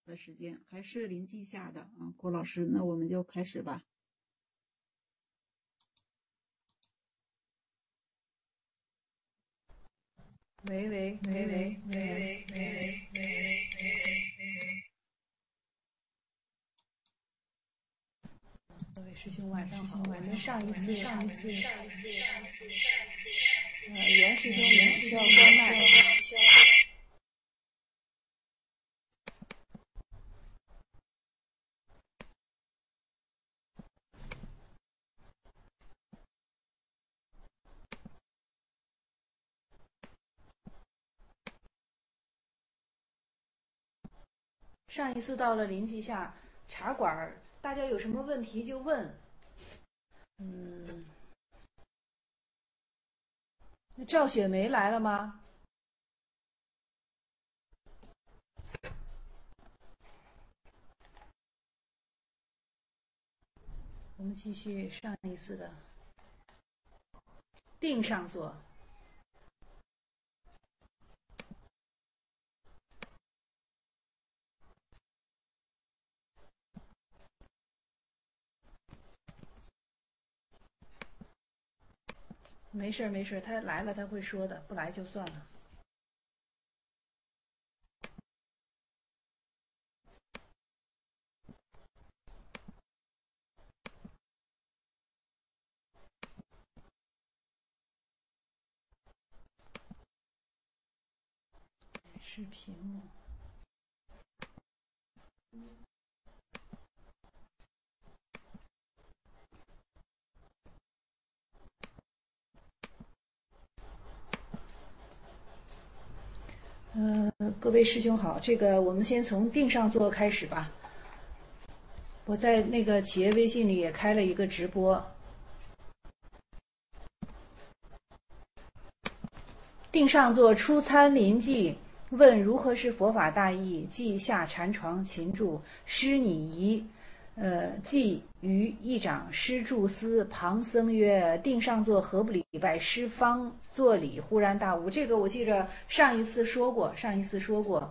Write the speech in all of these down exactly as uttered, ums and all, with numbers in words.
的时间，还是零记下的啊，郭老师，那我们就开始吧。喂喂喂喂喂喂喂喂喂喂！各位师兄晚上好，我们上一次上一次上一次上一次呃，袁师兄袁需要关麦。上一次到了临济下茶馆，大家有什么问题就问。嗯，那赵雪梅来了吗？我们继续上一次的定上座。没事没事，他来了他会说的，不来就算了。视频幕。呃，各位师兄好，这个我们先从定上座开始吧。我在那个企业微信里也开了一个直播。定上座初参临济，问如何是佛法大义？即下禅床勤住，师拟仪。呃，即于议长师住思，旁僧曰：“定上座何不礼拜？”师方作礼，忽然大悟。这个我记着上一次说过，上一次说过。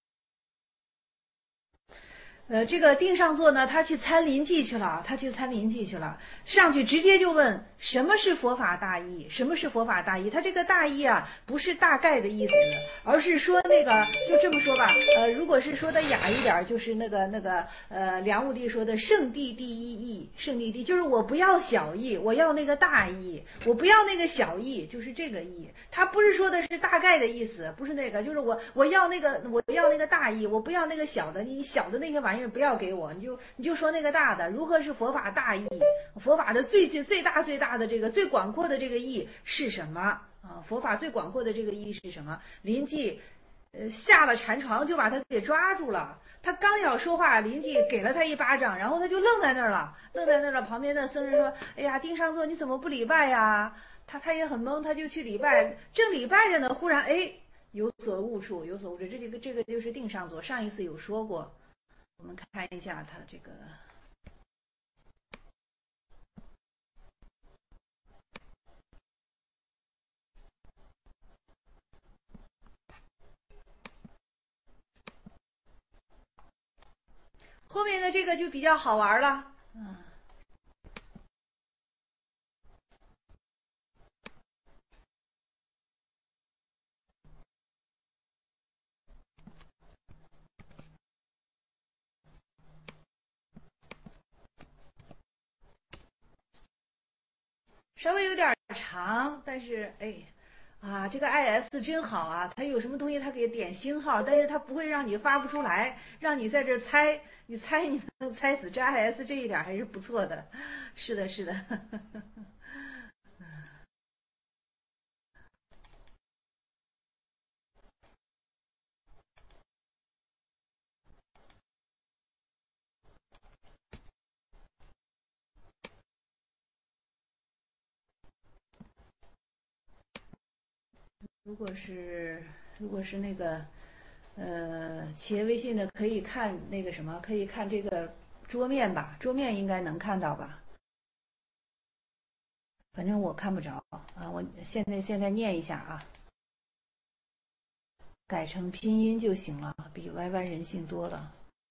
呃，这个定上座呢，他去参临济去了，他去参临济去了，上去直接就问什么是佛法大义？什么是佛法大义？他这个大义啊，不是大概的意思，而是说那个就这么说吧，呃，如果是说的雅一点，就是那个那个呃，梁武帝说的圣地第一义，圣地第就是我不要小义，我要那个大义，我不要那个小义，就是这个义。他不是说的是大概的意思，不是那个，就是我我要那个我要那个大义，我不要那个小的，你小的那些玩意儿不要给我，你就你就说那个大的，如何是佛法大义？佛法的最最最大最大的这个最广阔的这个义是什么啊？佛法最广阔的这个义是什么？临济，呃，下了禅床就把他给抓住了。他刚要说话，临济给了他一巴掌，然后他就愣在那儿了，愣在那儿了。旁边的僧人说：“哎呀，定上座你怎么不礼拜呀？”他他也很懵，他就去礼拜，正礼拜着呢，忽然哎有所悟处，有所悟处。这这个这个就是定上座，上一次有说过。我们看一下他这个后面的这个就比较好玩了，嗯。稍微有点长，但是哎，啊，这个 I S 真好啊！它有什么东西，它给点星号，但是它不会让你发不出来，让你在这猜，你猜你能猜死。这 I S 这一点还是不错的，是的，是的。如果是如果是那个呃企业微信的，可以看那个什么，可以看这个桌面吧，桌面应该能看到吧？反正我看不着啊，我现在现在念一下啊，改成拼音就行了，比歪歪人性多了。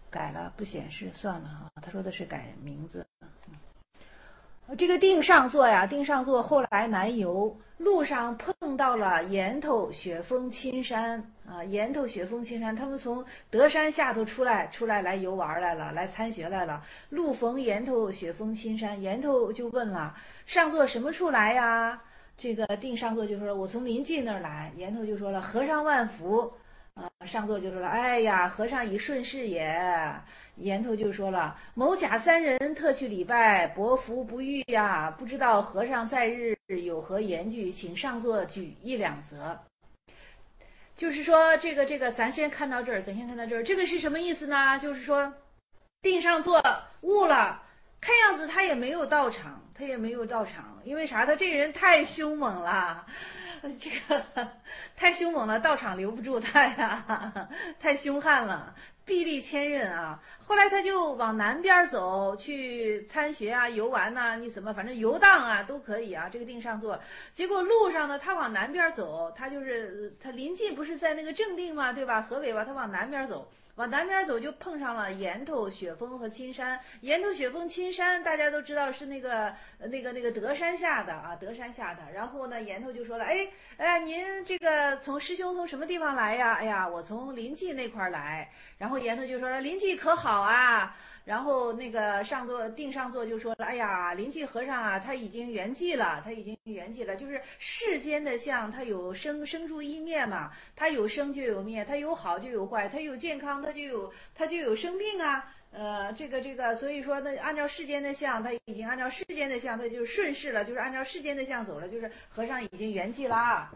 改了，不显示，算了哈。他说的是改名字。这个定上座呀，定上座后来南游，路上碰到了岩头雪峰青山啊，岩头雪峰青山，他们从德山下头出来，出来来游玩来了，来参学来了。路逢岩头雪峰青山，岩头就问了：上座什么处来呀？这个定上座就说：我从临近那儿来。岩头就说了：和尚万福。啊，上座就说了：哎呀，和尚已顺势也。岩头就说了：某甲三人特去礼拜，薄福不遇呀，不知道和尚在日有何言句，请上座举一两则。就是说，这个这个，咱先看到这儿，咱先看到这儿，这个是什么意思呢？就是说，定上座悟了，看样子他也没有到场，他也没有到场，因为啥？他这个人太凶猛了。这个太凶猛了，道场留不住他呀，太凶悍了，臂力千仞啊。后来他就往南边走，去参学啊、游玩呐、啊，你怎么反正游荡啊都可以啊。这个定上座，结果路上呢，他往南边走，他就是他临近不是在那个正定嘛，对吧？河北吧，他往南边走。往南边走就碰上了岩头雪峰和青山。岩头雪峰青山大家都知道是那个那个那个德山下的啊，德山下的。然后呢，岩头就说了：哎哎，您这个从师兄从什么地方来呀？哎呀，我从临济那块来。然后岩头就说了：临济可好啊？然后那个上座定上座就说了：哎呀，临济和尚啊，他已经圆寂了，他已经圆寂了。就是世间的相，它有生生住异灭嘛，它有生就有灭，它有好就有坏，它有健康，它就有它就有生病啊。呃，这个这个，所以说呢，按照世间的相，他已经按照世间的相，他就顺势了，就是按照世间的相走了，就是和尚已经圆寂啦。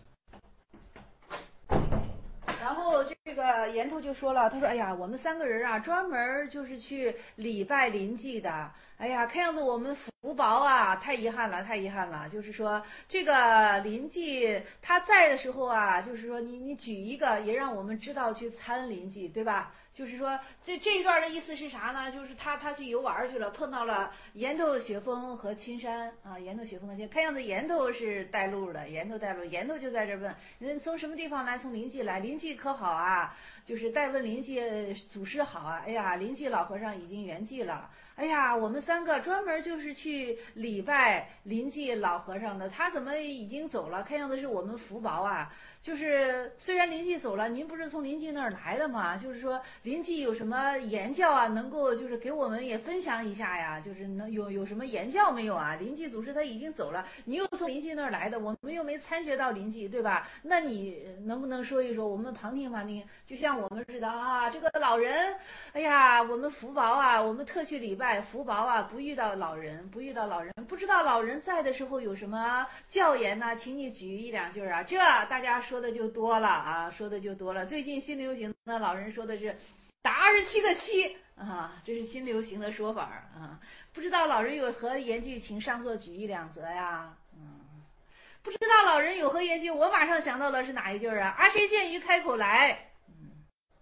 然后这个岩头就说了，他说：哎呀，我们三个人啊，专门就是去礼拜临济的。哎呀，看样子我们福薄啊，太遗憾了，太遗憾了。就是说，这个临济他在的时候啊，就是说你你举一个，也让我们知道去参临济，对吧？就是说，这这一段的意思是啥呢？就是他他去游玩去了，碰到了岩头雪峰和青山啊，岩头雪峰和青山。看样子岩头是带路的，岩头带路，岩头就在这问：人从什么地方来？从临济来，临济可好啊？就是代问临济祖师好啊！哎呀，临济老和尚已经圆寂了。哎呀，我们三个专门就是去礼拜临济老和尚的，他怎么已经走了？看样子是我们福薄啊。就是虽然临济走了，您不是从临济那儿来的吗？就是说临济有什么言教啊，能够就是给我们也分享一下呀？就是能有有什么言教没有啊？临济祖师他已经走了，你又从临济那儿来的，我们又没参学到临济，对吧？那你能不能说一说，我们旁听旁听，就像我们似的啊，这个老人，哎呀，我们福薄啊，我们特去礼拜，福薄啊，不遇到老人，不遇到老人，不知道老人在的时候有什么教言呢？请你举一两句啊，这大家说的就多了啊，说的就多了。最近新流行的老人说的是打二十七个七啊，这是新流行的说法啊。不知道老人有何言句，请上座举一两则呀。嗯，不知道老人有何言句，我马上想到的是哪一句啊？啊，谁见于开口来。嗯，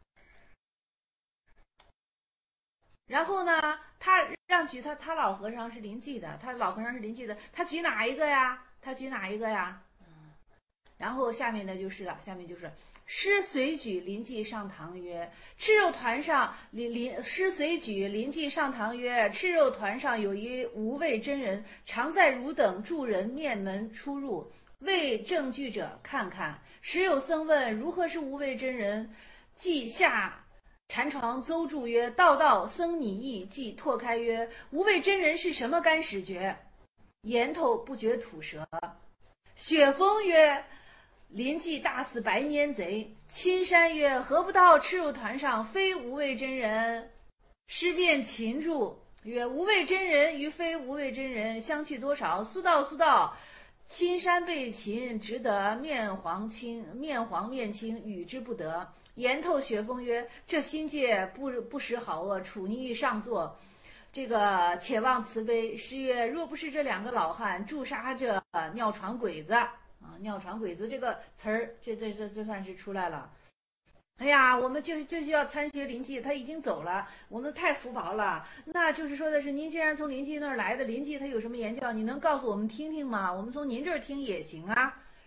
然后呢，他让举他他老和尚是临济的，他老和尚是临济的，他举哪一个呀？他举哪一个呀？然后下面呢就是了，下面就是师随举临济上堂曰：吃肉团上临临师随举临济上堂曰：吃肉团上有一无畏真人，常在汝等住人面门出入，为证据者看看。时有僧问如何是无畏真人，即下禅床邹住曰：道道僧拟意。即拓开曰：无畏真人是什么干始觉？言头不觉吐舌。雪峰曰：临济大肆白拈贼。青山曰：何不到吃肉团上，非无畏真人？师辩擒住曰：无畏真人与非无畏真人相去多少？速道速道。青山被擒，只得面黄青面黄面青，语之不得。言透雪峰曰：这心界不不识好恶，处逆上座，这个且望慈悲。师曰：若不是这两个老汉诛杀这尿床鬼子啊，尿床鬼子这个词儿，这这这这算是出来了。哎呀，我们就就需要参学临济，他已经走了，我们太福薄了。那就是说的是，您既然从临济那儿来的，临济他有什么言教，你能告诉我们听听吗？我们从您这儿听也行啊。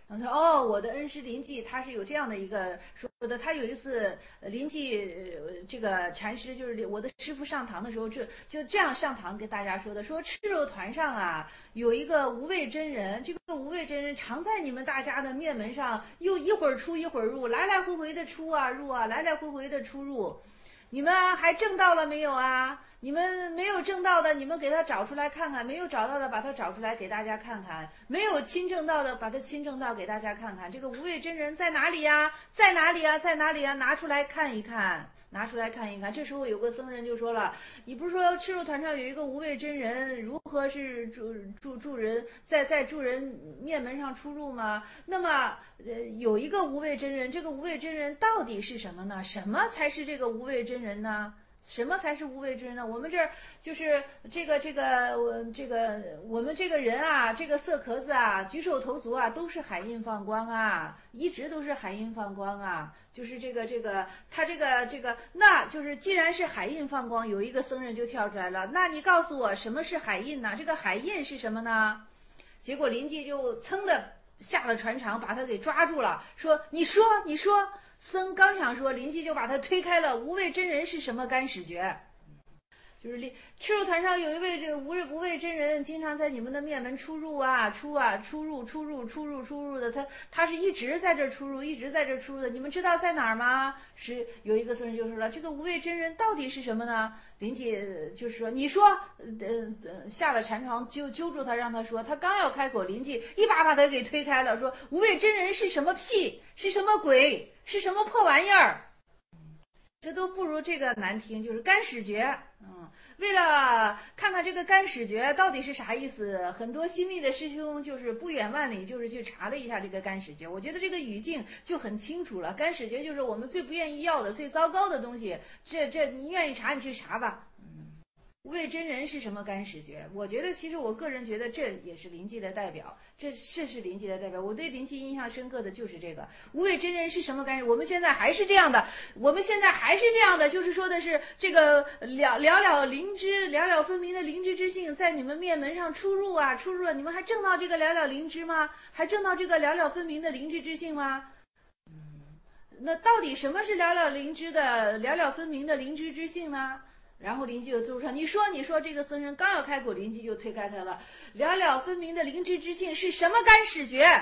然后他说哦，我的恩师临济他是有这样的一个说的，他有一次临济呃这个禅师就是我的师傅上堂的时候，这就这样上堂跟大家说的，说赤肉团上啊有一个无畏真人，这个无畏真人常在你们大家的面门上，又一会儿出一会儿入，来来回回的出啊入啊，来来回回的出入。你们还证到了没有啊？你们没有证到的，你们给他找出来看看；没有找到的，把他找出来给大家看看；没有亲证到的，把他亲证到给大家看看。这个无畏真人在哪里呀？在哪里呀？在哪里呀？拿出来看一看，拿出来看一看。这时候有个僧人就说了：“你不是说赤肉团上有一个无畏真人，如何是助助助人在在助人面门上出入吗？那么，呃，有一个无畏真人，这个无畏真人到底是什么呢？什么才是这个无畏真人呢？”什么才是无畏之人呢？我们这儿就是这个这个我这个我们这个人啊，这个色壳子啊，举手投足啊，都是海印放光啊，一直都是海印放光啊。就是这个这个他这个这个，那就是既然是海印放光，有一个僧人就跳出来了，那你告诉我什么是海印呢？这个海印是什么呢？结果临济就噌的下了船场，把他给抓住了，说：“你说，你说。”僧刚想说，临济就把他推开了。无畏真人是什么干使觉？就是赤肉团上有一位这无无畏真人，经常在你们的面门出入啊，出啊，出入，出入，出入，出入的。他他是一直在这出入，一直在这出入的。你们知道在哪儿吗？是有一个僧人就说了，这个无畏真人到底是什么呢？临济就是说，你说，呃，下了禅床揪揪住他，让他说。他刚要开口，临济一把把他给推开了，说无畏真人是什么屁？是什么鬼？是什么破玩意儿？这都不如这个难听，就是干使觉。嗯，为了看看这个干使觉到底是啥意思，很多新密的师兄就是不远万里，就是去查了一下这个干使觉。我觉得这个语境就很清楚了，干使觉就是我们最不愿意要的、最糟糕的东西。这这你愿意查你去查吧。无畏真人是什么干使觉？我觉得其实我个人觉得这也是临济的代表，这这是临济的代表。我对临济印象深刻的就是这个无畏真人是什么干使？我们现在还是这样的，我们现在还是这样的，就是说的是这个了了了灵知，了了分明的灵知之性在你们面门上出入啊，出入啊，你们还证到这个了了灵知吗？还证到这个了了分明的灵知之性吗？那到底什么是了了灵知的了了分明的灵知之性呢？然后临济就奏上，你说你说这个僧人刚要开口，临济就推开他了。了了分明的灵知之性是什么干使觉？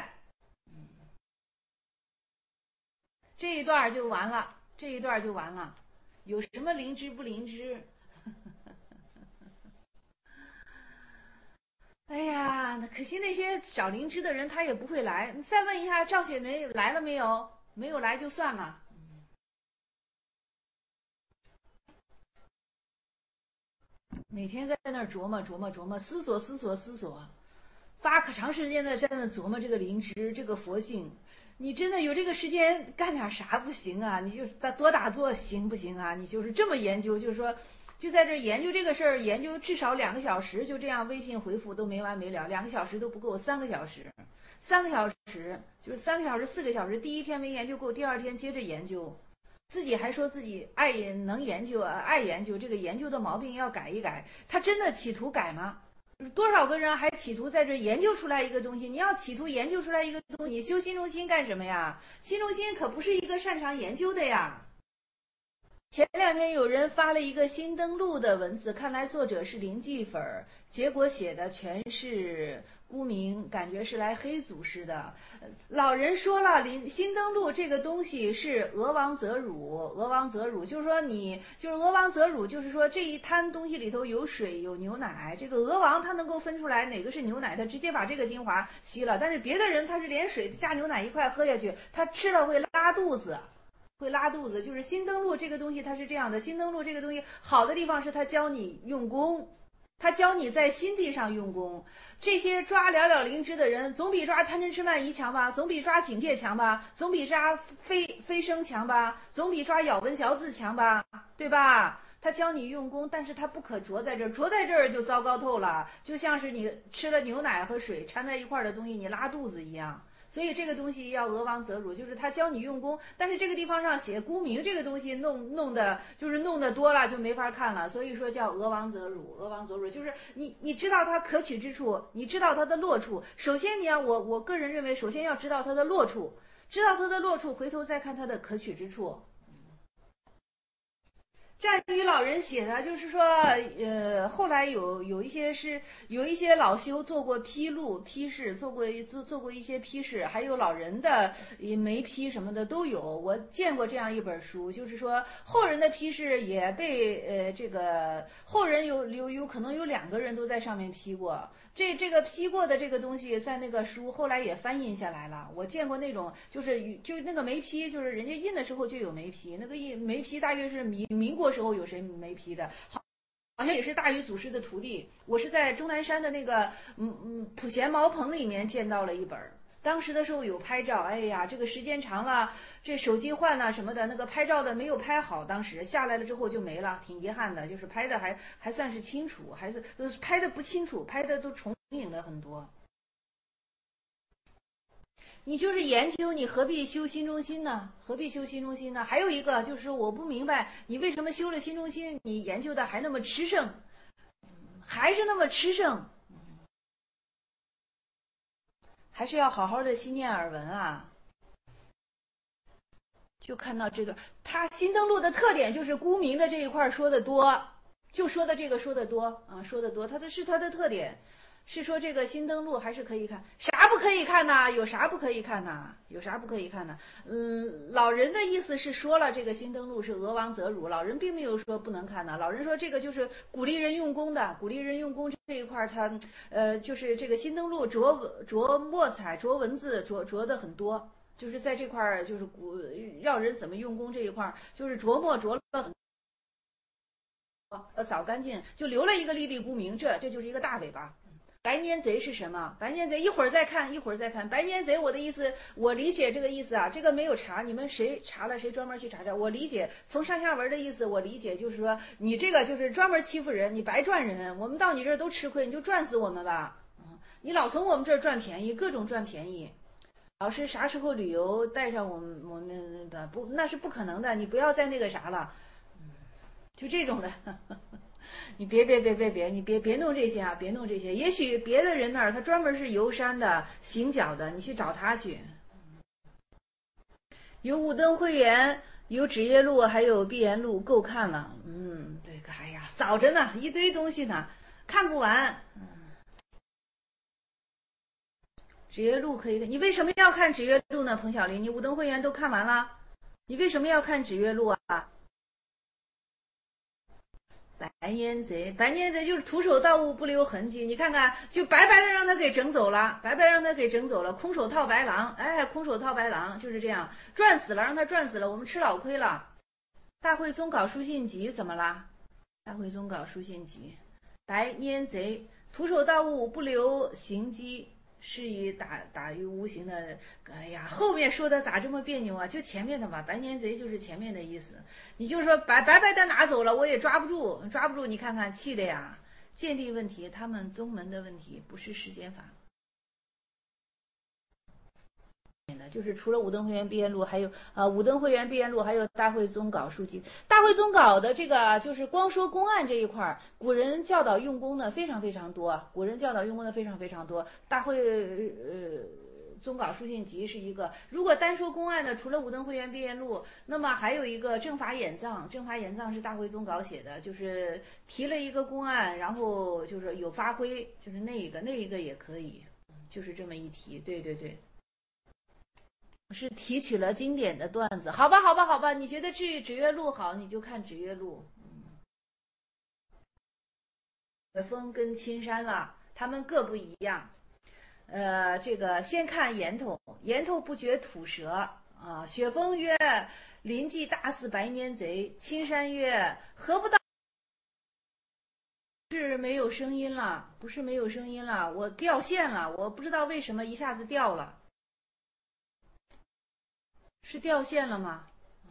这一段就完了，这一段就完了。有什么灵知不灵知？哎呀，可惜那些找灵知的人他也不会来。你再问一下赵雪梅来了没有？没有来就算了。每天在那儿琢磨琢磨琢磨，思索思索思索，花可长时间的在那琢磨这个灵知，这个佛性。你真的有这个时间干点啥不行啊？你就多打坐行不行啊？你就是这么研究，就是说，就在这研究这个事儿，研究至少两个小时，就这样微信回复都没完没了，两个小时都不够，三个小时，三个小时就是三个小时四个小时，第一天没研究够，第二天接着研究。自己还说自己爱能研究啊，爱研究，这个研究的毛病要改一改。他真的企图改吗？多少个人还企图在这研究出来一个东西？你要企图研究出来一个东西，你修心中心干什么呀？心中心可不是一个擅长研究的呀。前两天有人发了一个新登录的文字，看来作者是临济粉儿，结果写的全是沽名，感觉是来黑祖师的。老人说了，临新登录这个东西是俄王则乳，俄王则乳就是说你就是俄王则乳，就是说这一摊东西里头有水有牛奶，这个俄王他能够分出来哪个是牛奶，他直接把这个精华吸了，但是别的人他是连水加牛奶一块喝下去，他吃了会拉肚子。会拉肚子，就是新登录这个东西，它是这样的。新登录这个东西好的地方是它教你用功，它教你在心地上用功。这些抓了了灵知的人，总比抓贪嗔痴慢疑强吧？总比抓警戒强吧？总比抓飞飞升强吧？总比抓咬文嚼字强吧？对吧？他教你用功，但是他不可着在这儿，着在这儿就糟糕透了，就像是你吃了牛奶和水掺在一块儿的东西，你拉肚子一样。 所以这个东西要俄王则汝，就是他教你用功，但是这个地方上写孤名这个东西弄弄的，就是弄得多了就没法看了，所以说叫俄王则汝，俄王则汝就是你你知道它可取之处，你知道它的落处。首先你要我我个人认为，首先要知道它的落处，知道它的落处，回头再看它的可取之处。战于老人写的，就是说，呃，后来有有一些是有一些老修做过批录、批示，做过做做过一些批示，还有老人的眉批什么的都有。我见过这样一本书，就是说后人的批示也被呃这个后人有有有可能有两个人都在上面批过。这这个批过的这个东西，在那个书后来也翻印下来了。我见过那种，就是就是那个眉批，就是人家印的时候就有眉批，那个印眉批大约是民民国时候有谁眉批的，好，好像也是大禹祖师的徒弟。我是在终南山的那个嗯嗯普贤茅棚里面见到了一本。当时的时候有拍照，哎呀，这个时间长了，这手机换了什么的，那个拍照的没有拍好，当时下来了之后就没了，挺遗憾的。就是拍的还还算是清楚，还是拍的不清楚，拍的都重影的很多。你就是研究，你何必修心中心呢？何必修心中心呢？还有一个就是我不明白，你为什么修了心中心，你研究的还那么吃剩，还是那么吃剩。还是要好好的心念耳闻啊。就看到这个，他新登录的特点就是孤名的这一块说的多，就说的这个说的多啊，说的多，他的是他的特点，是说这个新登录还是可以看，啥不可以看呢？有啥不可以看呢？有啥不可以看呢？嗯，老人的意思是说了，这个新登录是俄王则汝，老人并没有说不能看呢。老人说这个就是鼓励人用功的，鼓励人用功这一块，他呃就是这个新登录着着墨彩、着文字、着着的很多。就是在这块儿，就是古让人怎么用功这一块儿，就是琢磨琢了很多，扫干净，就留了一个粒粒孤名，这这就是一个大尾巴。白粘贼是什么？白粘贼一会儿再看，一会儿再看。白粘贼，我的意思，我理解这个意思啊，这个没有查，你们谁查了，谁专门去查查。我理解从上下文的意思，我理解就是说，你这个就是专门欺负人，你白赚人，我们到你这儿都吃亏，你就赚死我们吧。嗯，你老从我们这儿赚便宜，各种赚便宜。老师啥时候旅游带上我们我们的不那是不可能的，你不要再那个啥了，就这种的，你别别别别别，你别别弄这些啊，别弄这些。也许别的人那儿他专门是游山的、行脚的，你去找他去。有五灯会员，有指业录，还有闭言录，够看了。嗯，对，哎呀，早着呢，一堆东西呢，看不完。指月录可以看，你为什么要看指月录呢？彭晓林，你五灯会员都看完了，你为什么要看指月录啊？白烟贼，白烟贼就是徒手盗物不留痕迹，你看看，就白白的让他给整走了，白白让他给整走了，空手套白狼，哎，空手套白狼就是这样，赚死了，让他赚死了，我们吃老亏了。大会宗稿书信集怎么啦？大会宗稿书信集，白烟贼，徒手盗物不留行迹。是以打打于无形的，哎呀，后面说的咋这么别扭啊？就前面的嘛，白年贼就是前面的意思。你就说白白白的拿走了，我也抓不住，抓不住，你看看气的呀。鉴定问题，他们宗门的问题，不是世间法。就是除了五灯会员闭言录，还有啊、呃、五灯会员闭言录，还有大会宗稿书籍。大会宗稿的这个就是光说公案这一块，古人教导用功的非常非常多，古人教导用功的非常非常多。大会呃宗稿书信集是一个。如果单说公案呢，除了五灯会员闭言录，那么还有一个正法演藏，正法演藏是大会宗稿写的，就是提了一个公案，然后就是有发挥，就是那一个那一个也可以，就是这么一提，对对对。是提取了经典的段子，好吧，好吧，好吧，你觉得至于指月录好，你就看指月录。雪峰跟青山了，他们各不一样。呃，这个先看言头，言头不觉吐舌啊。雪峰曰：“临济大肆白年贼。”青山曰：“何不到？”是没有声音了，不是没有声音了，我掉线了，我不知道为什么一下子掉了。是掉线了吗？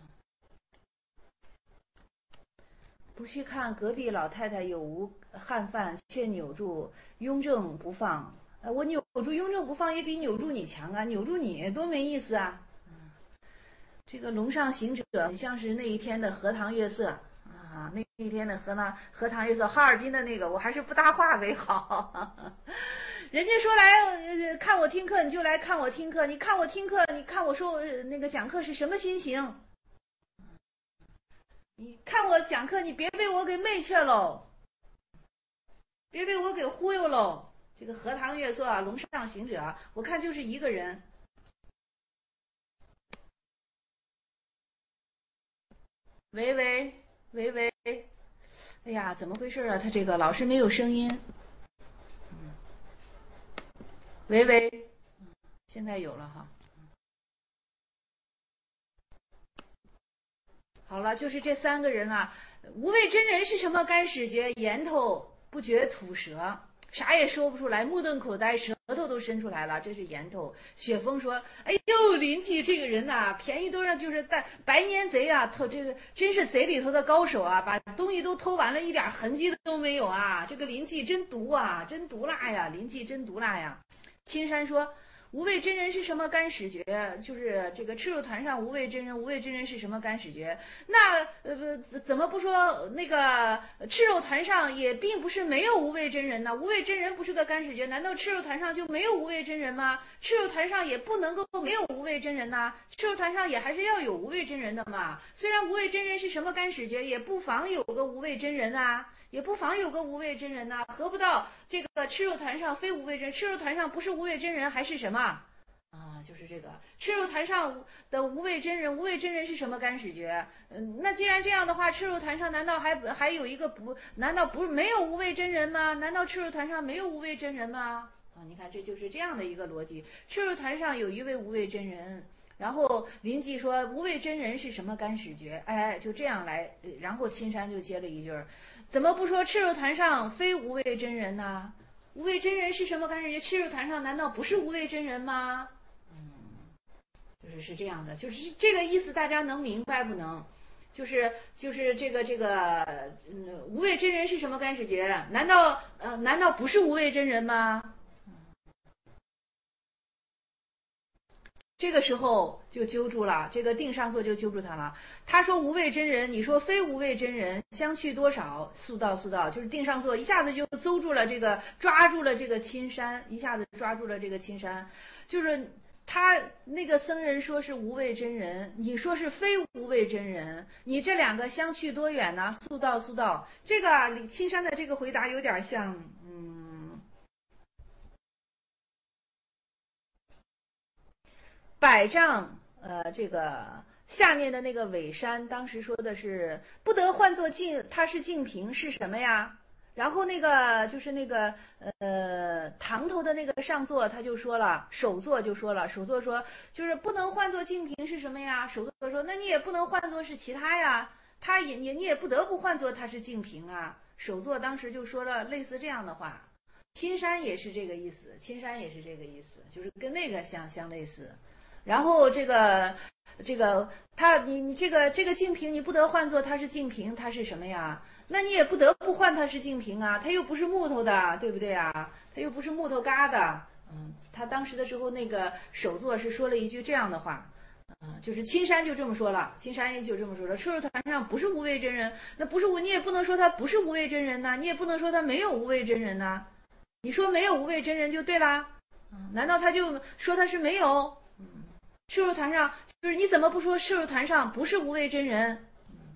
不去看隔壁老太太有无汉饭，却扭住雍正不放。 呃，我扭住雍正不放也比扭住你强啊，扭住你多没意思啊。这个龙上行者很像是那一天的荷塘月色啊，那一天的荷塘荷塘月色，哈尔滨的那个，我还是不搭话为好。人家说来、呃、看我听课，你就来看我听课，你看我听课，你看我说那个讲课是什么心情？你看我讲课，你别被我给媚却喽，别被我给忽悠喽。这个荷塘月色啊，龙上行者，我看就是一个人。喂喂喂喂，哎呀，怎么回事啊？他这个老是没有声音。喂喂，现在有了哈。好了，就是这三个人啊。无畏真人是什么干始觉？言头不觉吐舌，啥也说不出来，目瞪口呆，舌头都伸出来了，这是言头。雪峰说：“哎呦，林记这个人呐、啊，便宜都让就是带白年贼啊，偷这个真是贼里头的高手啊，把东西都偷完了，一点痕迹都没有啊！这个林记真毒啊，真毒辣呀！林记真毒辣呀！”青山说：“无畏真人是什么干始觉？就是这个赤肉团上无畏真人，无畏真人是什么干始觉？那呃怎么不说那个赤肉团上也并不是没有无畏真人呢？无畏真人不是个干始觉，难道赤肉团上就没有无畏真人吗？赤肉团上也不能够没有无畏真人呐，赤肉团上也还是要有无畏真人的嘛。虽然无畏真人是什么干始觉，也不妨有个无畏真人啊。”也不妨有个无畏真人呐、啊，何不到这个赤肉团上非无畏真人？赤肉团上不是无畏真人还是什么啊？就是这个赤肉团上的无畏真人，无畏真人是什么干始觉？嗯，那既然这样的话，赤肉团上难道还还有一个不？难道不是没有无畏真人吗？难道赤肉团上没有无畏真人吗？啊，你看这就是这样的一个逻辑。赤肉团上有一位无畏真人。然后林记说无畏真人是什么干始觉？哎，就这样来。然后青山就接了一句：怎么不说赤肉团上非无畏真人呢？无畏真人是什么干始觉？赤肉团上难道不是无畏真人吗？嗯，就是是这样的，就是这个意思，大家能明白不能？就是就是这个这个，嗯，无畏真人是什么干始觉？难道呃难道不是无畏真人吗？这个时候就揪住了，这个定上座就揪住他了。他说无畏真人，你说非无畏真人，相去多少？速道速道，就是定上座一下子就揪住了这个，抓住了这个青山，一下子抓住了这个青山。就是他那个僧人说是无畏真人，你说是非无畏真人，你这两个相去多远呢？速道速道，这个李青山的这个回答有点像，嗯。百丈，呃，这个下面的那个尾山，当时说的是不得换作净，它是净瓶是什么呀？然后那个就是那个呃堂头的那个上座，他就说了，首座就说了，首座说就是不能换作净瓶是什么呀？首座说那你也不能换作是其他呀，他也你你也不得不换作它是净瓶啊。首座当时就说了类似这样的话。青山也是这个意思，青山也是这个意思，就是跟那个相相类似。然后这个这个他你你这个这个净瓶你不得换作它是净瓶，它是什么呀？那你也不得不换它是净瓶啊，它又不是木头的，对不对啊？它又不是木头疙瘩。嗯，他当时的时候那个首座是说了一句这样的话，嗯，就是青山就这么说了，青山也就这么说了。赤肉团上不是无畏真人，那不是我，你也不能说他不是无畏真人呐，你也不能说他没有无畏真人呐。你说没有无畏真人就对啦，难道他就说他是没有？赤肉团上就是你怎么不说赤肉团上不是无畏真人？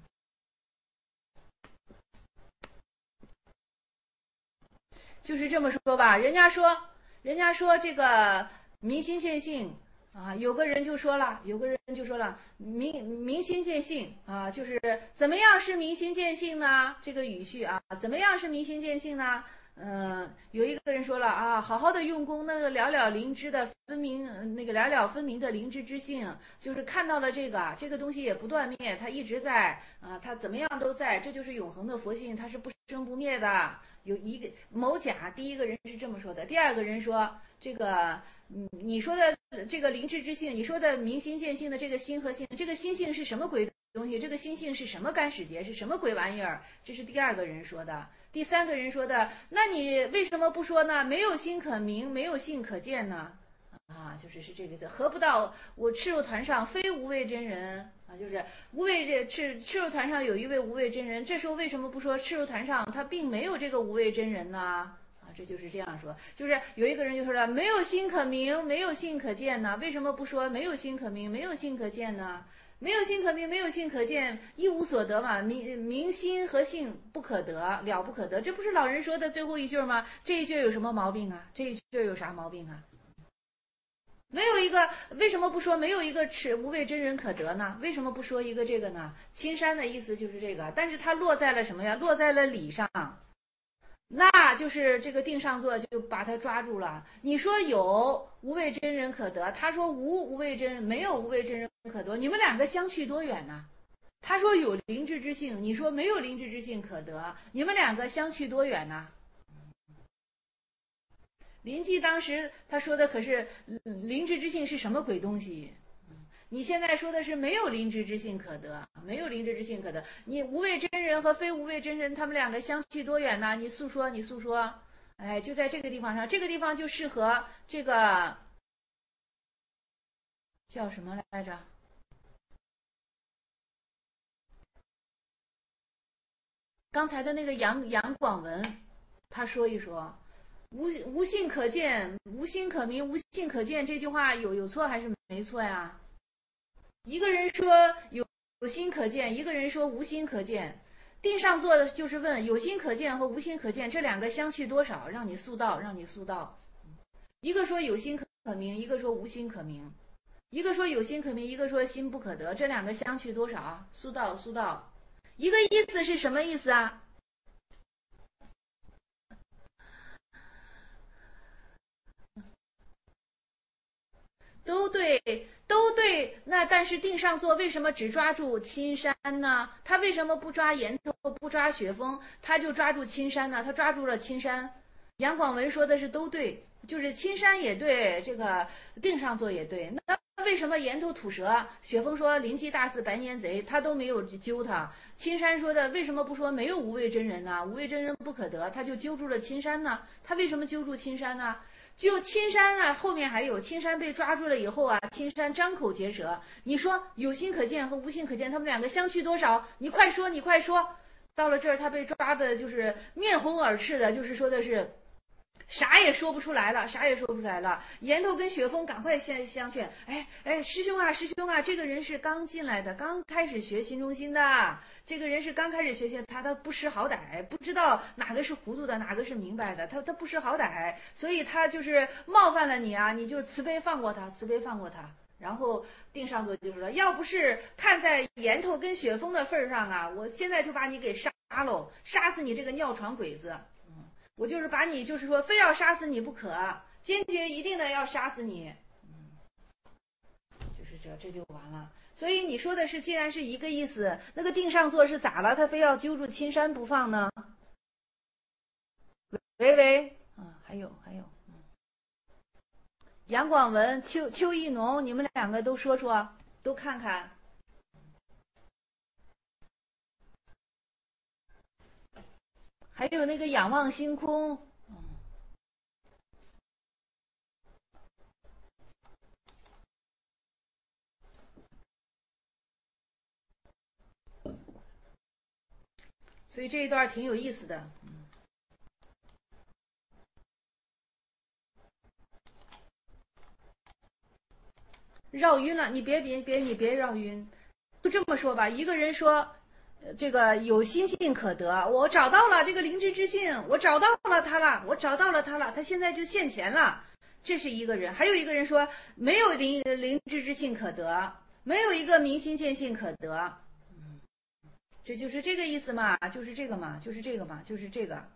就是这么说吧。人家说，人家说这个明心见性啊，有个人就说了，有个人就说了，明明心见性啊，就是怎么样是明心见性呢？这个语序啊，怎么样是明心见性呢？嗯，有一个人说了啊，好好的用功，那个了了灵知的分明，那个了了分明的灵知之性，就是看到了这个这个东西也不断灭，它一直在啊，它怎么样都在，这就是永恒的佛性，它是不生不灭的。有一个某甲，第一个人是这么说的，第二个人说这个，嗯，你说的这个灵知之性，你说的明心见性的这个心和性，这个心性是什么鬼东西，这个心性是什么干使节，是什么鬼玩意儿？这是第二个人说的。第三个人说的，那你为什么不说呢？没有心可明，没有性可见呢？啊，就是是这个字，何不到我赤肉团上非无畏真人啊？就是无畏这赤赤肉团上有一位无畏真人，这时候为什么不说赤肉团上他并没有这个无畏真人呢？啊，这就是这样说，就是有一个人就说了，没有心可明，没有性可见呢？为什么不说没有心可明，没有性可见呢？没有心可明，没有性可见，一无所得嘛。明明心和性不可得，了不可得，这不是老人说的最后一句吗？这一句有什么毛病啊？这一句有啥毛病啊？没有一个，为什么不说没有一个持无畏真人可得呢？为什么不说一个这个呢？青山的意思就是这个，但是它落在了什么呀？落在了理上，那就是这个定上座就把他抓住了。你说有无畏真人可得，他说无无畏真人，没有无畏真人可得，你们两个相去多远呢？他说有灵智之性，你说没有灵智之性可得，你们两个相去多远呢？临济当时他说的可是灵智之性是什么鬼东西？你现在说的是没有灵智之性可得，没有灵智之性可得。你无畏真人和非无畏真人，他们两个相去多远呢？你诉说，你诉说。哎，就在这个地方上，这个地方就适合这个叫什么来着？刚才的那个杨杨广文，他说一说。无无性可见，无心可明，无性可见，这句话有有错还是没错呀？一个人说有有心可见，一个人说无心可见。定上座的就是问有心可见和无心可见这两个相去多少？让你速道，让你速道。一个说有心可明，一个说无心可明。一个说有心可明，一个说心不可得，这两个相去多少？速道，速道。一个意思是什么意思啊？都对，都对。那但是定上座为什么只抓住青山呢？他为什么不抓岩头，不抓雪峰，他就抓住青山呢？他抓住了青山。杨广文说的是都对，就是青山也对，这个定上座也对。那为什么岩头吐舌，雪峰说灵气大似白年贼，他都没有揪他？青山说的为什么不说没有无畏真人呢？无畏真人不可得，他就揪住了青山呢？他为什么揪住青山呢？就青山啊，后面还有青山被抓住了以后啊，青山张口结舌。你说有心可见和无心可见，他们两个相去多少？你快说，你快说。到了这儿，他被抓的就是面红耳赤的，就是说的是啥也说不出来了，啥也说不出来了。岩头跟雪峰赶快相相劝，哎哎，师兄啊，师兄啊，这个人是刚进来的，刚开始学新中心的，这个人是刚开始学习，他他不识好歹，不知道哪个是糊涂的，哪个是明白的，他他不识好歹，所以他就是冒犯了你啊，你就慈悲放过他，慈悲放过他。然后定上座就说，要不是看在岩头跟雪峰的份上啊，我现在就把你给杀喽，杀死你这个尿床鬼子。我就是把你，就是说，非要杀死你不可，坚决一定的要杀死你，嗯，就是这，这就完了。所以你说的是，既然是一个意思，那个定上座是咋了？他非要揪住青山不放呢？喂喂，嗯，还有还有，嗯，杨广文、邱邱义农，你们两个都说说，都看看。还有那个仰望星空，所以这一段挺有意思的。绕晕了，你别别别，你别绕晕。就这么说吧，一个人说，这个有心性可得，我找到了这个灵芝之性，我找到了他了，我找到了他了，他现在就现前了。这是一个人，还有一个人说没有灵灵芝之性可得，没有一个明心见性可得。这就是这个意思嘛，就是这个嘛，就是这个嘛，就是这个。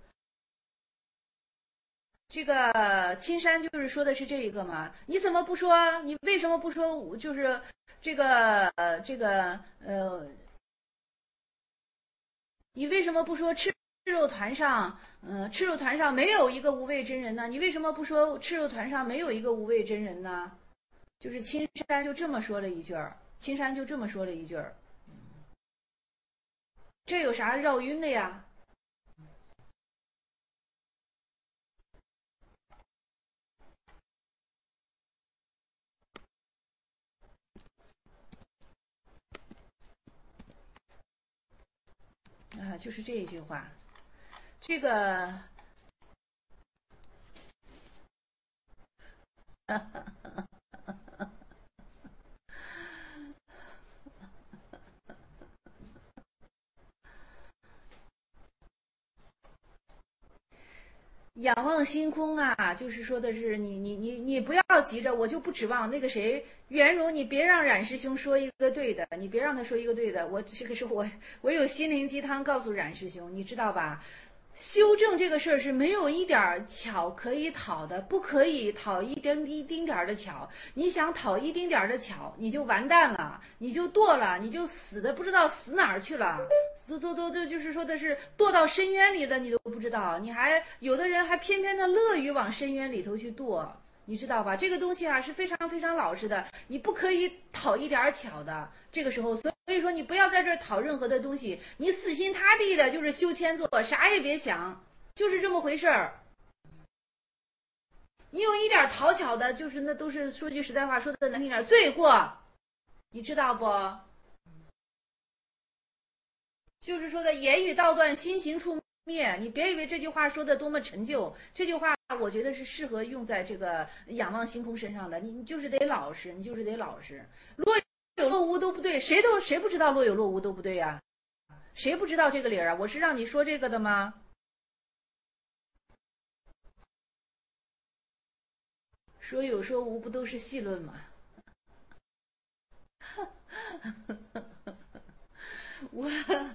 这个青山就是说的是这一个嘛？你怎么不说？你为什么不说？就是这个呃，这个呃，你为什么不说赤肉团上？嗯、呃，赤肉团上没有一个无畏真人呢？你为什么不说赤肉团上没有一个无畏真人呢？就是青山就这么说了一句儿，青山就这么说了一句儿。 这有啥绕晕的呀？啊，就是这一句话，这个仰望星空啊，就是说的是你你你你不要急着，我就不指望那个谁袁荣，你别让冉师兄说一个对的，你别让他说一个对的，我这个是我我有心灵鸡汤告诉冉师兄，你知道吧？修正这个事儿是没有一点巧可以讨的，不可以讨一丁一丁点儿的巧。你想讨一丁点儿的巧，你就完蛋了，你就堕了，你就死的不知道死哪儿去了，都都都都就是说的是堕到深渊里了，你都不知道，你还有的人还偏偏的乐于往深渊里头去堕。你知道吧？这个东西啊是非常非常老实的，你不可以讨一点巧的。这个时候，所以说你不要在这儿讨任何的东西，你死心塌地的就是修签座，啥也别想，就是这么回事儿。你有一点讨巧的，就是那都是说句实在话，说的难听点，罪过，你知道不？就是说的言语道断，心行处灭。你别以为这句话说的多么陈旧，这句话我觉得是适合用在这个仰望星空身上的。你你就是得老实，你就是得老实。若有若无都不对，谁都谁不知道若有若无都不对呀、啊？谁不知道这个理儿啊？我是让你说这个的吗？说有说无不都是戏论吗？我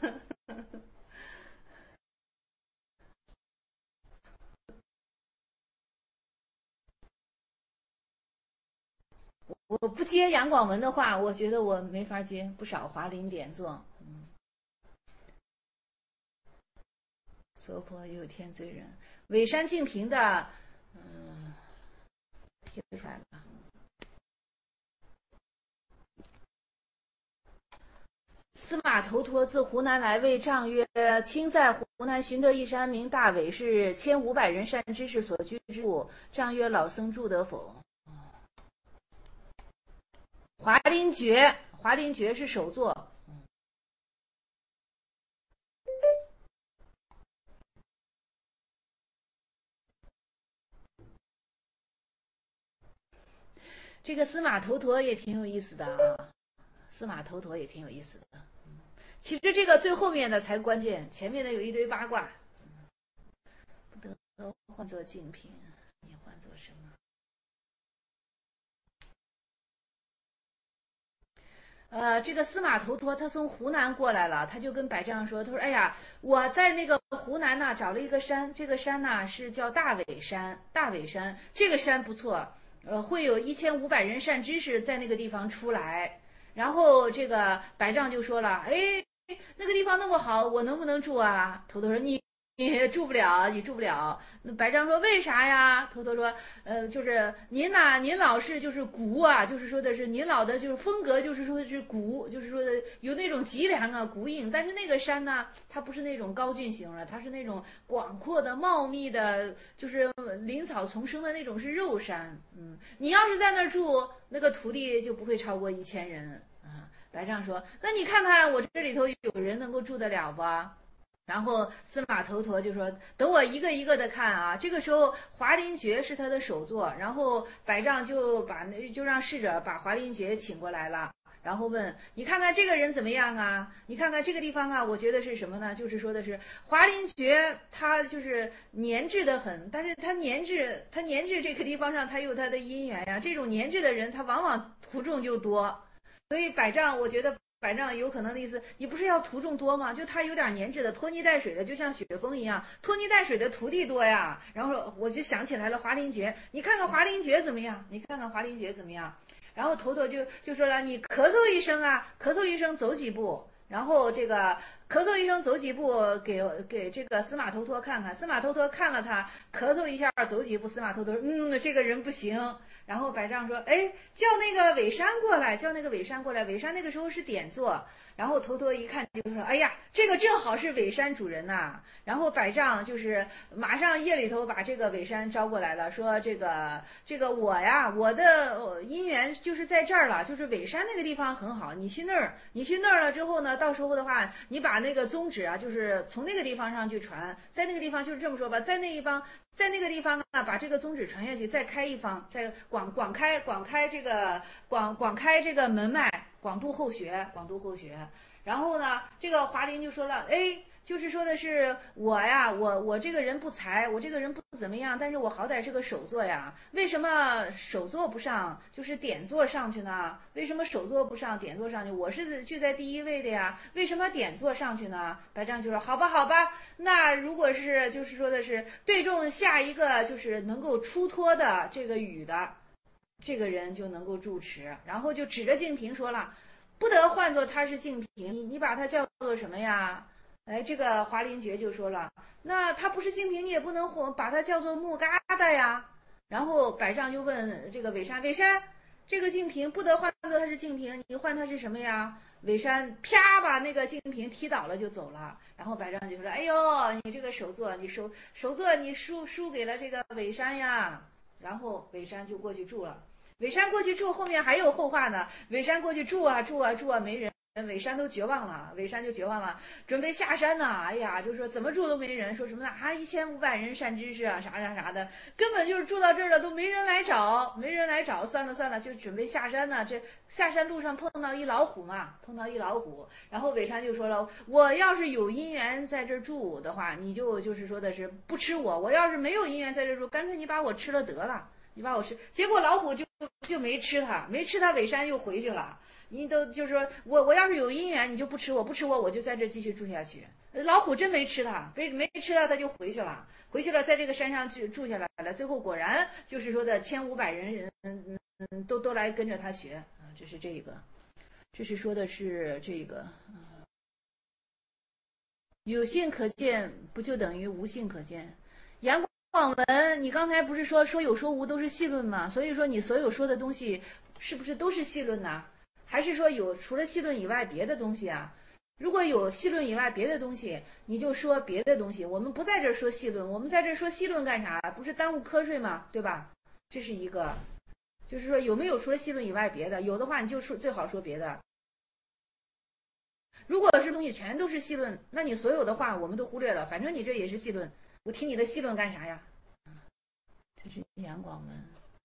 我不接杨广文的话，我觉得我没法接，不少华林点作。嗯，娑婆有天罪人，尾山净平的，嗯，贴出来了。司马头陀自湖南来，谓丈曰：“卿在湖南寻得一山，名大尾，是千五百人善知识所居之物。”丈曰：“老僧住得否？”华林诀，华林诀是首作。这个司马头陀也挺有意思的啊，司马头陀也挺有意思的。其实这个最后面的才关键，前面的有一堆八卦。不得换作净品，你换作什么？呃，这个司马头陀他从湖南过来了，他就跟百丈说：“他说，哎呀，我在那个湖南呢找了一个山，这个山呢是叫大尾山，大尾山这个山不错，呃，会有一千五百人善知识在那个地方出来。”然后这个百丈就说了：“哎，那个地方那么好，我能不能住啊？”头头说：“你。”你住不了，你住不了。那白丈说：“为啥呀？”头头说：“呃，就是您呐，您老是就是古啊，就是说的是您老的就是风格，就是说的是古，就是说的有那种脊梁啊、古影。但是那个山呢，它不是那种高峻型的，它是那种广阔的、茂密的，就是林草丛生的那种是肉山。嗯，你要是在那儿住，那个徒弟就不会超过一千人啊。”白丈说：“那你看看我这里头有人能够住得了不？”然后司马头陀就说：“等我一个一个的看啊。”这个时候华林诀是他的首作，然后百丈就把就让侍者把华林诀请过来了，然后问：“你看看这个人怎么样啊？你看看这个地方啊，我觉得是什么呢？就是说的是华林诀，他就是粘滞的很，但是他粘滞，他粘滞这个地方上，他有他的因缘呀。这种粘滞的人，他往往徒众就多，所以百丈，我觉得。”百丈有可能的意思，你不是要徒众多吗？就他有点粘滞的，拖泥带水的，就像雪峰一样，拖泥带水的徒弟多呀。然后我就想起来了华林诀，你看看华林诀怎么样？你看看华林诀怎么样？然后头头就就说了，你咳嗽一声啊，咳嗽一声走几步，然后这个咳嗽一声走几步给给这个司马头陀看看，司马头陀看了他咳嗽一下走几步，司马头陀说嗯这个人不行。然后百丈说：“哎，叫那个尾山过来，叫那个尾山过来。尾山那个时候是点坐， 然后头陀一看就说：“哎呀，这个正好是尾山主人呐、啊。”然后百丈就是马上夜里头把这个尾山招过来了，说：“这个这个我呀，我的姻缘就是在这儿了，就是尾山那个地方很好，你去那儿，你去那儿了之后呢，到时候的话，你把那个宗旨啊，就是从那个地方上去传，在那个地方就是这么说吧，在那一方，在那个地方啊，把这个宗旨传下去，再开一方，再广广开广开这个广广开这个门脉。”广度后学，广度后学。然后呢，这个华林就说了，哎，就是说的是我呀，我我这个人不才，我这个人不怎么样，但是我好歹是个首座呀，为什么首座不上，就是点座上去呢？为什么首座不上，点座上去？我是居在第一位的呀，为什么点座上去呢？白丈就说，好吧，好吧，那如果是就是说的是对中下一个就是能够出脱的这个语的。这个人就能够住持，然后就指着净瓶说了，不得换作他是净瓶，你你把他叫做什么呀？哎，这个华林觉就说了，那他不是净瓶，你也不能把他叫做木疙瘩呀。然后百丈又问这个尾山，尾山，这个净瓶不得换作他是净瓶，你换他是什么呀？尾山啪把那个净瓶踢倒了就走了。然后百丈就说，哎呦，你这个首座，你首首座你输输给了这个尾山呀。然后尾山就过去住了，尾山过去住，后面还有后话呢。尾山过去住啊住啊住啊，没人，尾山都绝望了，尾山就绝望了，准备下山呢。哎呀，就说怎么住都没人，说什么呢啊，一千五百人善知识啊，啥啥啥的，根本就是住到这儿了，都没人来找，没人来找，算了算了，就准备下山呢。这下山路上碰到一老虎嘛，碰到一老虎，然后尾山就说了，我要是有姻缘在这儿住的话，你就就是说的是不吃我；我要是没有姻缘在这儿住，干脆你把我吃了得了。你把我吃，结果老虎就就没吃它，没吃它，尾山又回去了。你都就是说我我要是有姻缘，你就不吃我，不吃我，我就在这继续住下去。老虎真没吃它，没没吃它，它就回去了，回去了，在这个山上就住下来了。最后果然就是说的千五百人人嗯嗯都都来跟着他学啊，这是这个，这是说的是这个，嗯、有性可见，不就等于无性可见？阳光。广文，你刚才不是说说有说无都是戏论吗？所以说你所有说的东西是不是都是戏论呢？还是说有除了戏论以外别的东西啊？如果有戏论以外别的东西，你就说别的东西。我们不在这说戏论，我们在这说戏论干啥？不是耽误瞌睡吗？对吧？这是一个，就是说有没有除了戏论以外别的？有的话你就说最好说别的。如果是东西全都是戏论，那你所有的话我们都忽略了，反正你这也是戏论。我听你的戏论干啥呀？这是杨广文。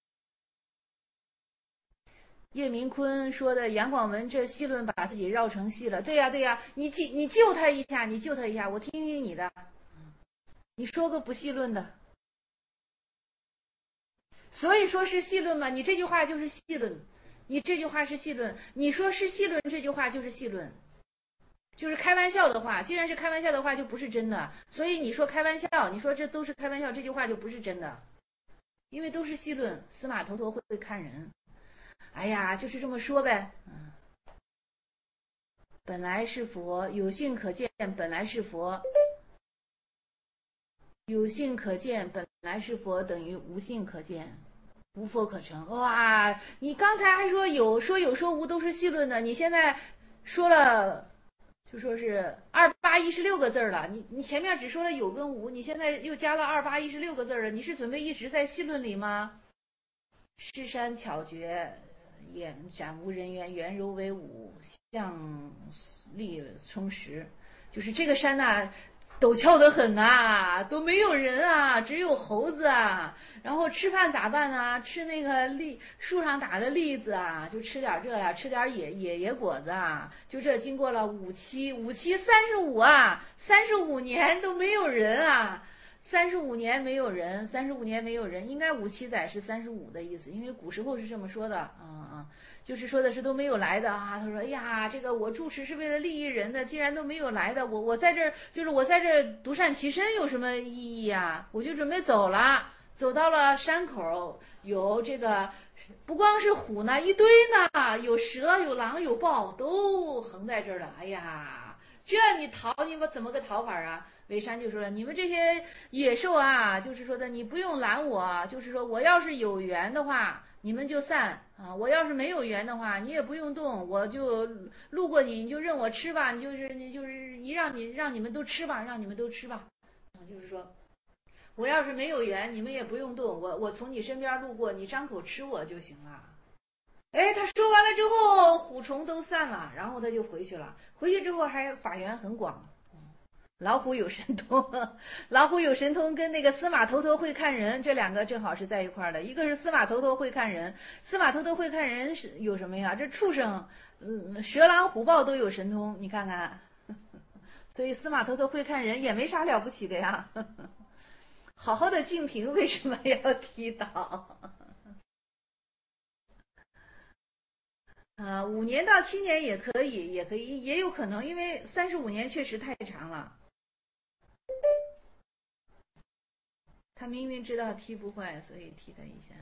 叶明坤说的杨广文这戏论把自己绕成戏了。对呀对呀，你救你救他一下，你救他一下，我听听你的。你说个不戏论的。所以说是戏论嘛，你这句话就是戏论，你这句话是戏论，你说是戏论，这句话就是戏论。就是开玩笑的话，既然是开玩笑的话，就不是真的。所以你说开玩笑，你说这都是开玩笑，这句话就不是真的，因为都是戏论。司马头陀会会看人，哎呀，就是这么说呗。嗯，本来是佛，有性可见，本来是佛。有性可见，本来是佛，等于无性可见，无佛可成。哇，你刚才还说有说有说无都是戏论的，你现在说了。就说是二八一十六个字了，你你前面只说了有跟无，你现在又加了二八一十六个字了，你是准备一直在戏论里吗？施山巧绝，眼展无人缘，圆柔为武，象力充实，就是这个山呐、啊。陡峭得很啊，都没有人啊，只有猴子啊。然后吃饭咋办啊？吃那个栗树上打的栗子啊，就吃点这呀，吃点野野野果子啊。就这经过了五期，五期三十五啊，三十五年都没有人啊，三十五年没有人，三十五年没有人，应该五七载是三十五的意思，因为古时候是这么说的啊啊。就是说的是都没有来的啊，他说哎呀，这个我住持是为了利益人的，既然都没有来的，我我在这儿就是我在这儿独善其身有什么意义啊？我就准备走了，走到了山口，有这个不光是虎呢，一堆呢，有蛇有狼有豹都横在这儿了。哎呀，这你逃你们怎么个逃法啊？尾山就说了，你们这些野兽啊，就是说的你不用拦我，就是说我要是有缘的话。 你们就散啊！我要是没有缘的话，你也不用动，我就路过你，你就任我吃吧，你就是你就是一让你让你们都吃吧，让你们都吃吧，啊，就是说，我要是没有缘，你们也不用动，我我从你身边路过，你张口吃我就行了。哎，他说完了之后，虎虫都散了，然后他就回去了。回去之后还法缘很广。老虎有神通，老虎有神通跟那个司马头头会看人，这两个正好是在一块儿的。一个是司马头头会看人，司马头头会看人是有什么呀？这畜生，嗯，蛇狼虎豹都有神通，你看看。所以司马头头会看人也没啥了不起的呀。好好的净瓶为什么要踢倒？啊，五年到七年也可以，也可以，也有可能，因为三十五年确实太长了。他明明知道踢不坏，所以踢他一下。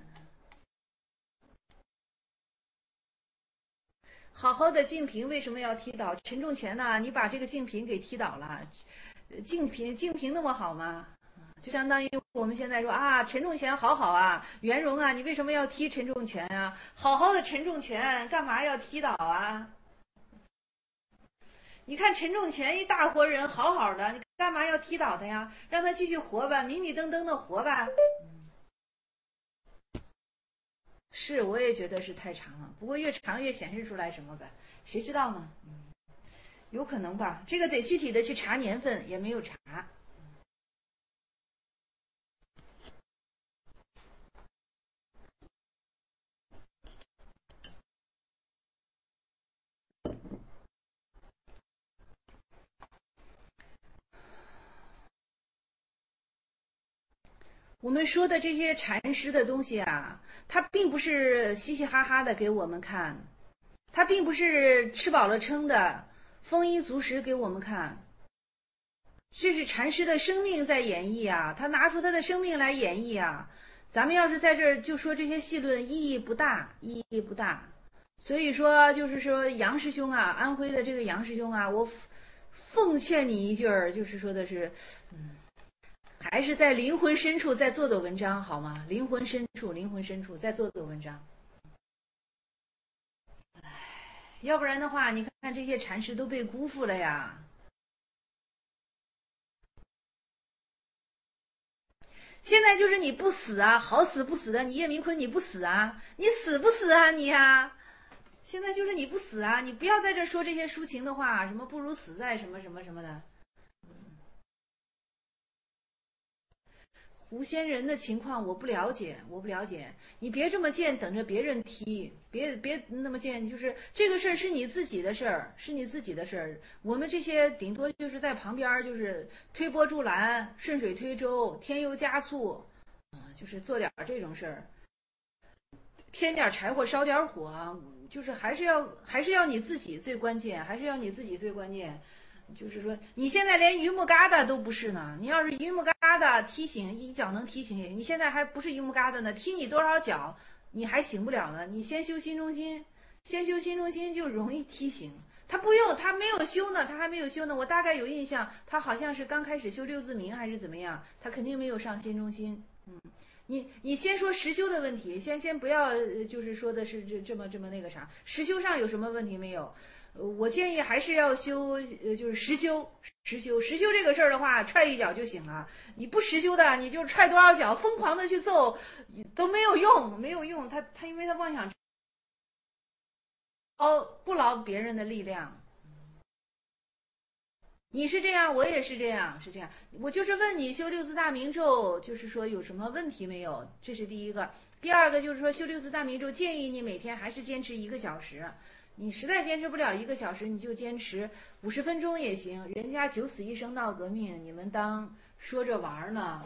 好好的净瓶为什么要踢倒？陈仲全呢？你把这个净瓶给踢倒了，净瓶净瓶那么好吗？就相当于我们现在说啊，陈仲全好好啊，袁荣啊，你为什么要踢陈仲全啊？好好的陈仲全干嘛要踢倒啊？你看陈仲全一大活人，好好的，你干嘛要踢倒他呀？让他继续活吧，迷迷瞪瞪的活吧。是，我也觉得是太长了，不过越长越显示出来什么吧？谁知道呢？嗯，有可能吧，这个得具体的去查年份，也没有查。我们说的这些禅师的东西啊，它并不是嘻嘻哈哈的给我们看，它并不是吃饱了撑的丰衣足食给我们看，这是禅师的生命在演绎啊，他拿出他的生命来演绎啊。咱们要是在这儿就说这些戏论，意义不大，意义不大。所以说，就是说杨师兄啊，安徽的这个杨师兄啊，我奉劝你一句儿，就是说的是，嗯。还是在灵魂深处再做做文章好吗？灵魂深处，灵魂深处再做做文章。唉，要不然的话，你看看这些禅师都被辜负了呀。现在就是你不死啊，好死不死的，你叶明坤你不死啊，你死不死啊你啊？现在就是你不死啊，你不要在这说这些抒情的话，什么不如死在什么什么什么的。狐仙人的情况我不了解，我不了解。你别这么贱，等着别人踢，别别那么贱。就是这个事儿是你自己的事儿，是你自己的事儿。我们这些顶多就是在旁边，就是推波助澜、顺水推舟、添油加醋，啊，就是做点这种事儿，添点柴火烧点火，就是还是要还是要你自己最关键，还是要你自己最关键。就是说，你现在连榆木疙瘩都不是呢。你要是榆木疙瘩踢醒一脚能踢醒你，你现在还不是榆木疙瘩呢，踢你多少脚，你还醒不了呢。你先修心中心，先修心中心就容易踢醒。他不用，他没有修呢，他还没有修呢。我大概有印象，他好像是刚开始修六字明还是怎么样，他肯定没有上心中心。嗯，你你先说实修的问题，先先不要就是说的是这这么这么那个啥，实修上有什么问题没有？我建议还是要修，呃，就是实修，实修，实修这个事儿的话，踹一脚就行了。你不实修的，你就踹多少脚，疯狂的去揍，都没有用，没有用。他他因为他妄想哦不劳别人的力量。你是这样，我也是这样，是这样。我就是问你修六字大明咒，就是说有什么问题没有？这是第一个。第二个就是说修六字大明咒，建议你每天还是坚持一个小时。你实在坚持不了一个小时，你就坚持五十分钟也行。人家九死一生闹革命，你们当说着玩呢。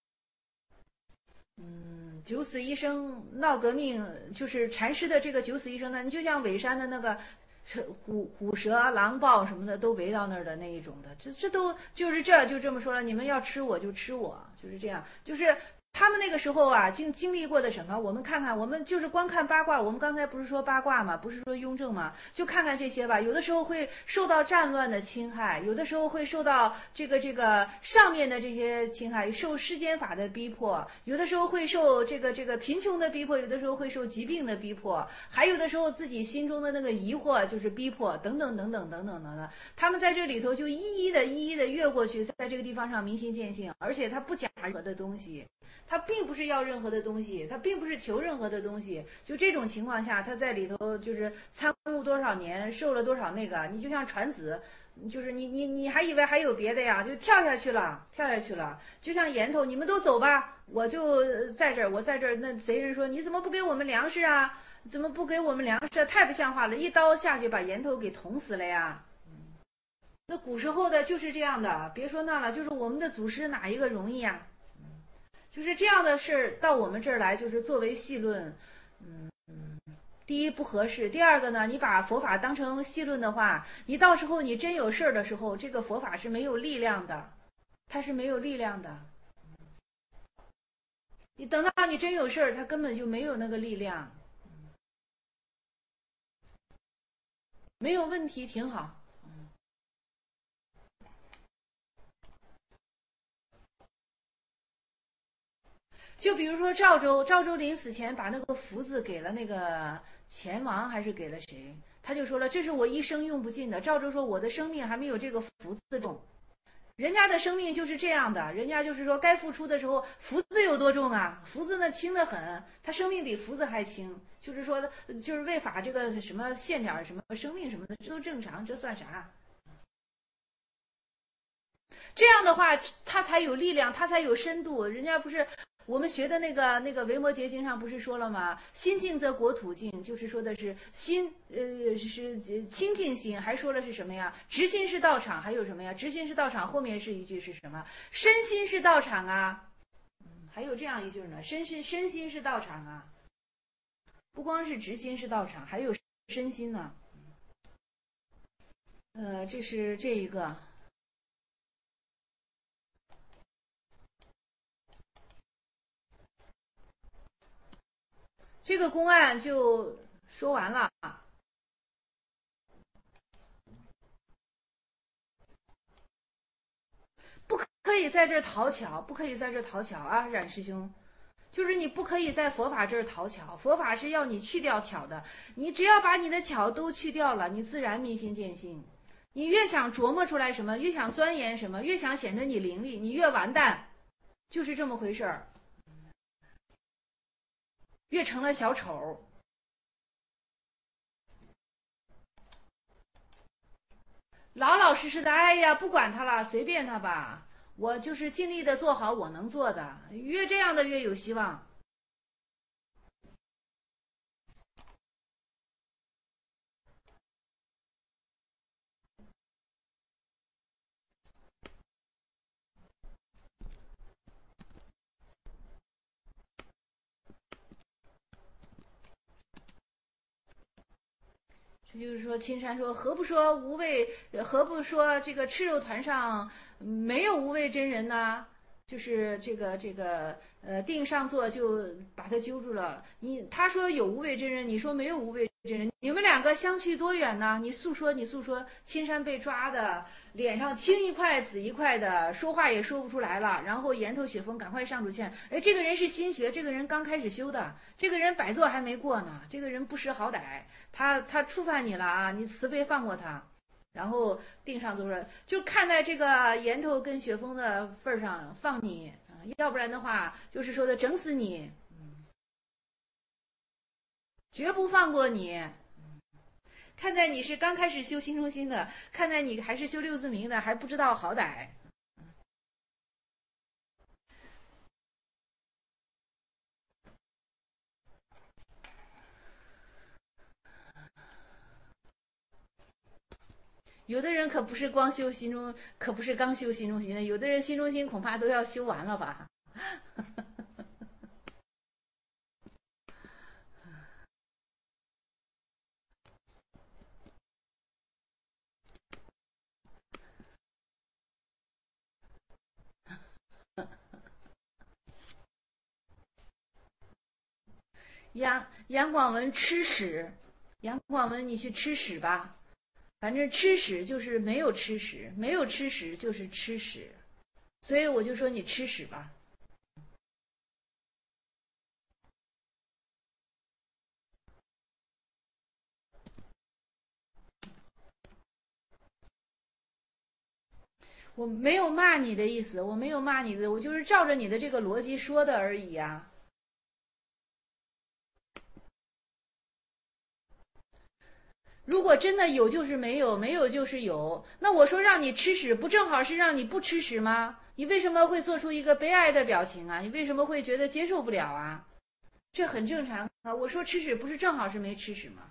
嗯，九死一生闹革命，就是禅师的这个九死一生呢，你就像尾山的那个虎虎蛇狼豹什么的都围到那儿的那一种的，这这都就是这就这么说了，你们要吃我就吃我，就是这样，就是他们那个时候啊，经经历过的什么？我们看看，我们就是光看八卦。我们刚才不是说八卦嘛，不是说雍正嘛，就看看这些吧。有的时候会受到战乱的侵害，有的时候会受到这个这个上面的这些侵害，受世间法的逼迫，有的时候会受这个这个贫穷的逼迫，有的时候会受疾病的逼迫，还有的时候自己心中的那个疑惑就是逼迫，等等等等等等等等。他们在这里头就一一的、一一的越过去，在这个地方上明心见性，而且他不讲任何的东西。他并不是要任何的东西，他并不是求任何的东西。就这种情况下，他在里头就是参悟多少年，受了多少那个，你就像传子，就是你你你还以为还有别的呀，就跳下去了，跳下去了。就像岩头，你们都走吧，我就在这儿，我在这儿。那贼人说：“你怎么不给我们粮食啊？怎么不给我们粮食啊？太不像话了！”一刀下去把岩头给捅死了呀。那古时候的就是这样的，别说那了，就是我们的祖师哪一个容易呀？就是这样的事儿到我们这儿来，就是作为戏论，嗯嗯，第一不合适，第二个呢，你把佛法当成戏论的话，你到时候你真有事儿的时候，这个佛法是没有力量的，它是没有力量的。你等到你真有事儿，它根本就没有那个力量，没有问题，挺好。就比如说赵州，赵州临死前把那个福字给了那个钱王，还是给了谁？他就说了，这是我一生用不尽的。赵州说，我的生命还没有这个福字重。人家的生命就是这样的，人家就是说该付出的时候，福字有多重啊？福字呢轻得很，他生命比福字还轻。就是说，就是为法这个什么献点什么生命什么的，这都正常，这算啥？这样的话，他才有力量，他才有深度。人家不是我们学的那个那个《维摩诘经》上不是说了吗？心静则国土静，就是说的是心，呃，是清净心，还说了是什么呀？直心是道场，还有什么呀？直心是道场，后面是一句是什么？身心是道场啊，还有这样一句呢，身心身心是道场啊，不光是直心是道场，还有身心呢。呃，这是这一个。这个公案就说完了。不可以在这儿讨巧，不可以在这儿讨巧啊，冉师兄，就是你不可以在佛法这儿讨巧，佛法是要你去掉巧的，你只要把你的巧都去掉了，你自然明心见性。你越想琢磨出来什么，越想钻研什么，越想显得你伶俐，你越完蛋，就是这么回事儿，越成了小丑。老老实实的，哎呀，不管他了，随便他吧。我就是尽力的做好我能做的，越这样的越有希望。这就是说，青山说：何不说无畏？何不说这个赤肉团上没有无畏真人呢？就是这个这个呃，定上座就把他揪住了。你他说有无畏真人，你说没有无畏真人，你们两个相去多远呢？你诉说，你诉说。青山被抓的脸上青一块紫一块的，说话也说不出来了。然后岩头雪峰赶快上主劝，哎，这个人是新学，这个人刚开始修的，这个人百座还没过呢，这个人不识好歹，他他触犯你了啊，你慈悲放过他。然后定上座说，就看在这个岩头跟雪峰的份上放你，要不然的话就是说的整死你，绝不放过你。看在你是刚开始修心中心的，看在你还是修六字明的，还不知道好歹。有的人可不是光修心中，可不是刚修心中心的，有的人心中心恐怕都要修完了吧。 杨杨广文吃屎，杨广文你去吃屎吧，反正吃屎就是没有吃屎，没有吃屎就是吃屎，所以我就说你吃屎吧。我没有骂你的意思，我没有骂你的，我就是照着你的这个逻辑说的而已呀、如果真的有就是没有，没有就是有，那我说让你吃屎，不正好是让你不吃屎吗？你为什么会做出一个悲哀的表情啊？你为什么会觉得接受不了啊？这很正常啊。我说吃屎不是正好是没吃屎吗？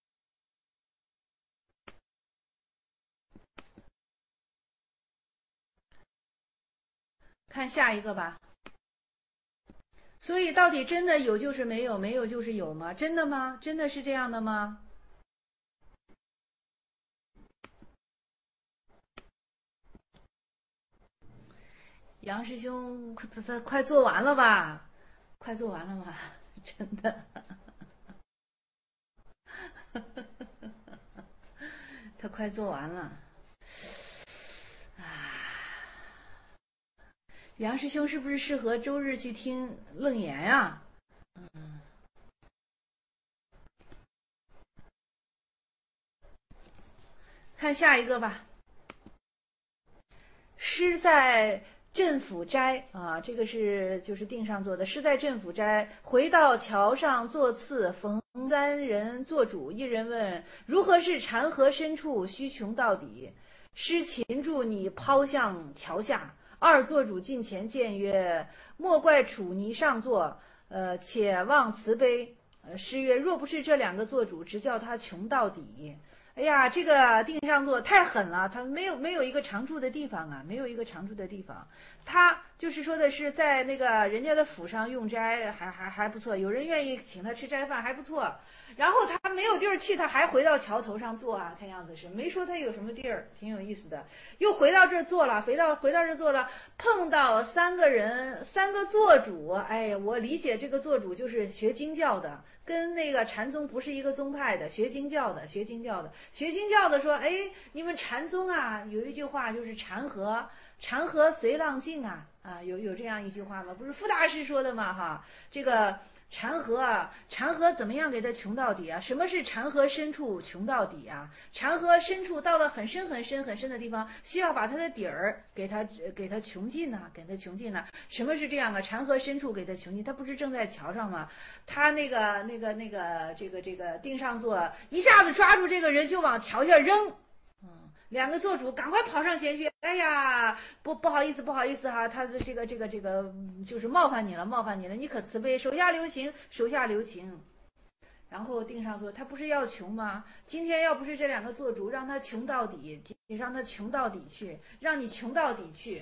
看下一个吧。所以到底真的有就是没有，没有就是有吗？真的吗？真的是这样的吗？杨师兄，他他快做完了吧？快做完了吧？真的，他快做完了。杨师兄是不是适合周日去听楞严呀、看下一个吧。诗在镇府斋啊，这个是就是定上做的。诗在镇府斋，回到桥上坐次，逢三人做主。一人问：如何是禅河深处，须穷到底？诗擒住你抛向桥下。二做主近前见曰：莫怪楚泥上座，呃，且望慈悲。呃，诗曰：若不是这两个做主，直叫他穷到底。哎呀，这个定上座太狠了，他没有没有一个常住的地方啊，没有一个常住的地方。他就是说的是在那个人家的府上用斋，还还还不错，有人愿意请他吃斋饭，还不错。然后他没有地儿去，他还回到桥头上坐啊，看样子是没说他有什么地儿，挺有意思的。又回到这儿坐了，回到回到这儿坐了，碰到三个人，三个做主。哎，我理解这个做主就是学经教的，跟那个禅宗不是一个宗派的，学经教的，学经教的，学经教的说，哎，你们禅宗啊，有一句话就是禅和，禅和随浪静啊，啊，有有这样一句话吗？不是傅大师说的吗？哈，这个。禅河啊，禅河怎么样给它穷到底啊？什么是禅河深处穷到底啊？禅河深处到了很深很深很深的地方，需要把它的底儿给它给它穷尽呐、啊，给它穷尽呐、啊。什么是这样啊？禅河深处给它穷尽，它不是正在桥上吗？他那个那个那个这个这个定上座一下子抓住这个人就往桥下扔。两个做主赶快跑上前去，哎呀，不不好意思，不好意思哈，他的这个这个这个就是冒犯你了，冒犯你了，你可慈悲，手下留情，手下留情。然后定上座，他不是要穷吗？今天要不是这两个做主，让他穷到底，你让他穷到底去，让你穷到底去。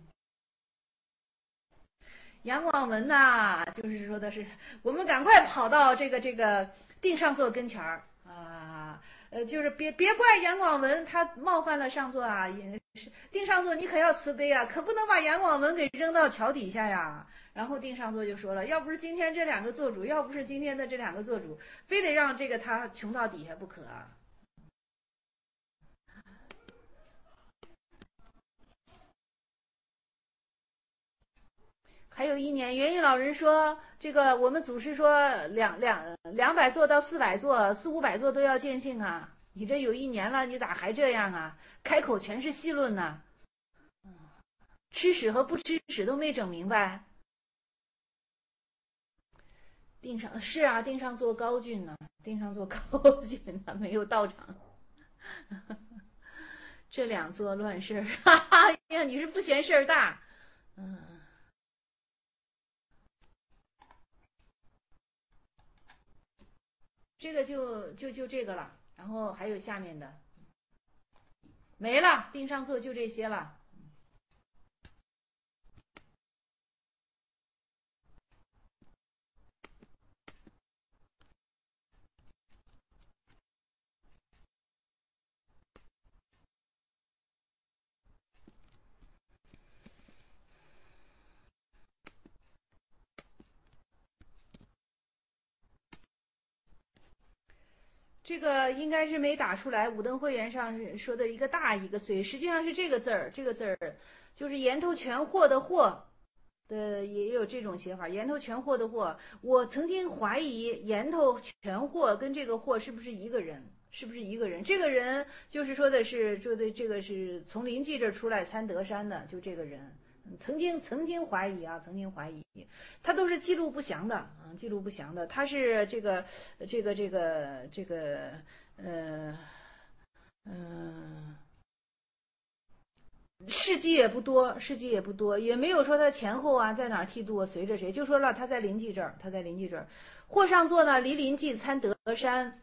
杨广文呐，就是说的是，我们赶快跑到这个这个定上座跟前儿啊，呃，就是别别怪杨广文他冒犯了上座啊，也是定上座你可要慈悲啊，可不能把杨广文给扔到桥底下呀。然后定上座就说了，要不是今天这两个做主，要不是今天的这两个做主，非得让这个他穷到底下不可啊。还有一年，元义老人说，这个我们祖师说两两两百座到四百座，四五百座都要见性啊。你这有一年了，你咋还这样啊？开口全是戏论呢、吃屎和不吃屎都没整明白。定上是啊，定上做高俊呢，定上做高俊呢，没有到场。这两座乱事儿，哈哈呀，你是不嫌事儿大？嗯，这个就就就这个了，然后还有下面的没了，定上座就这些了。 这个应该是没打出来，武登会员上是说的一个大一个岁，实际上是这个字儿，这个字儿就是源头全货的货的，也有这种写法，源头全货的货。我曾经怀疑源头全货跟这个货是不是一个人，是不是一个人？这个人就是说的是说的这个是从临济这儿出来参德山的，就这个人。曾经曾经怀疑啊，曾经怀疑，他都是记录不详的啊，记录不详的。他是这个这个这个这个呃嗯、呃，事迹也不多，事迹也不多，也没有说他前后啊在哪儿剃度，随着谁，就说了他在临济这儿，他在临济这儿。或上座呢，离临济参德山。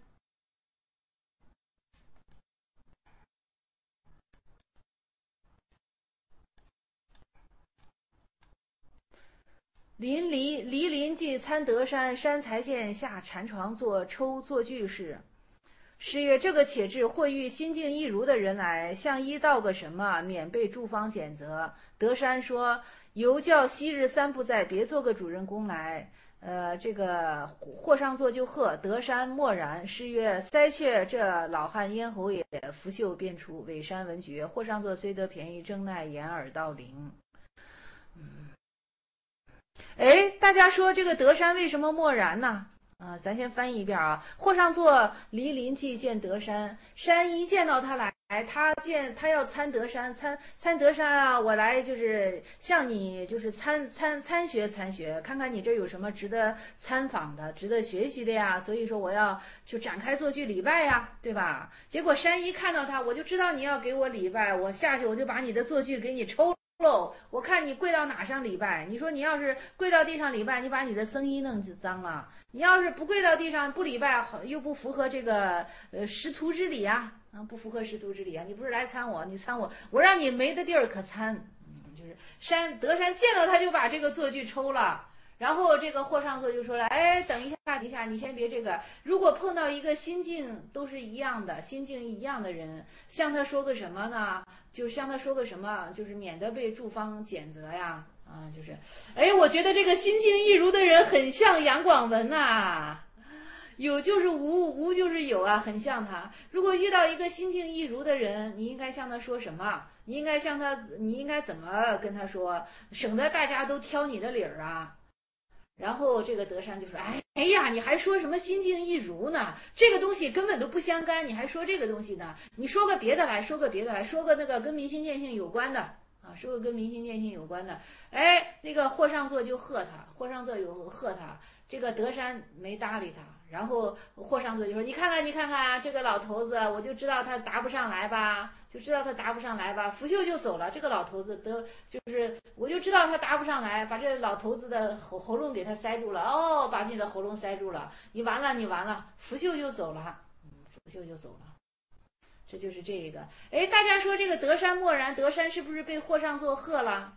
临离离临济参德山，山才见下禅床坐抽坐具事。是曰：这个且至，或遇心境一如的人来，向一道个什么，免被诸方谴责。德山说：犹教昔日三不在，别做个主人公来。呃，这个或上座就喝，德山默然。是曰：塞却这老汉咽喉也，拂袖便出。尾山闻觉，或上座虽得便宜，争奈掩耳盗铃。嗯。哎，大家说这个德山为什么默然呢？啊，咱先翻译一遍啊。或上座离临济见德山，山一见到他来，他见他要参德山，参参德山啊，我来就是向你就是参参参学参学，看看你这有什么值得参访的、值得学习的呀。所以说我要就展开做句礼拜呀，对吧？结果山一看到他，我就知道你要给我礼拜，我下去我就把你的做句给你抽。我看你跪到哪上礼拜，你说你要是跪到地上礼拜，你把你的僧衣弄脏了；你要是不跪到地上不礼拜，又不符合这个呃师徒之礼啊，啊不符合师徒之礼啊！你不是来参我，你参我，我让你没得地儿可参。嗯，就是山德山见到他就把这个坐具抽了。然后这个或上座就说了，哎，等一下，等一下，你先别这个。如果碰到一个心境都是一样的、心境一样的人，向他说个什么呢？就向他说个什么，就是免得被诸方谴责呀。啊，就是，哎，我觉得这个心境一如的人很像杨广文呐，有就是无，无就是有啊，很像他。如果遇到一个心境一如的人，你应该向他说什么？你应该向他，你应该怎么跟他说，省得大家都挑你的理儿啊。然后这个德山就说：“哎哎呀，你还说什么心境一如呢？这个东西根本都不相干，你还说这个东西呢？你说个别的来，说个别的来，说个那个跟明心见性有关的啊，说个跟明心见性有关的。哎，那个或上座就喝他，或上座有喝他，这个德山没搭理他。然后或上座就说：你看看，你看看啊，这个老头子，我就知道他答不上来吧。”就知道他答不上来吧，拂袖就走了。这个老头子得就是，我就知道他答不上来，把这老头子的喉喉咙给他塞住了。哦，把你的喉咙塞住了，你完了，你完了，拂袖就走了，嗯，拂袖就走了。这就是这个。哎，大家说这个德山默然，德山是不是被或上座喝了？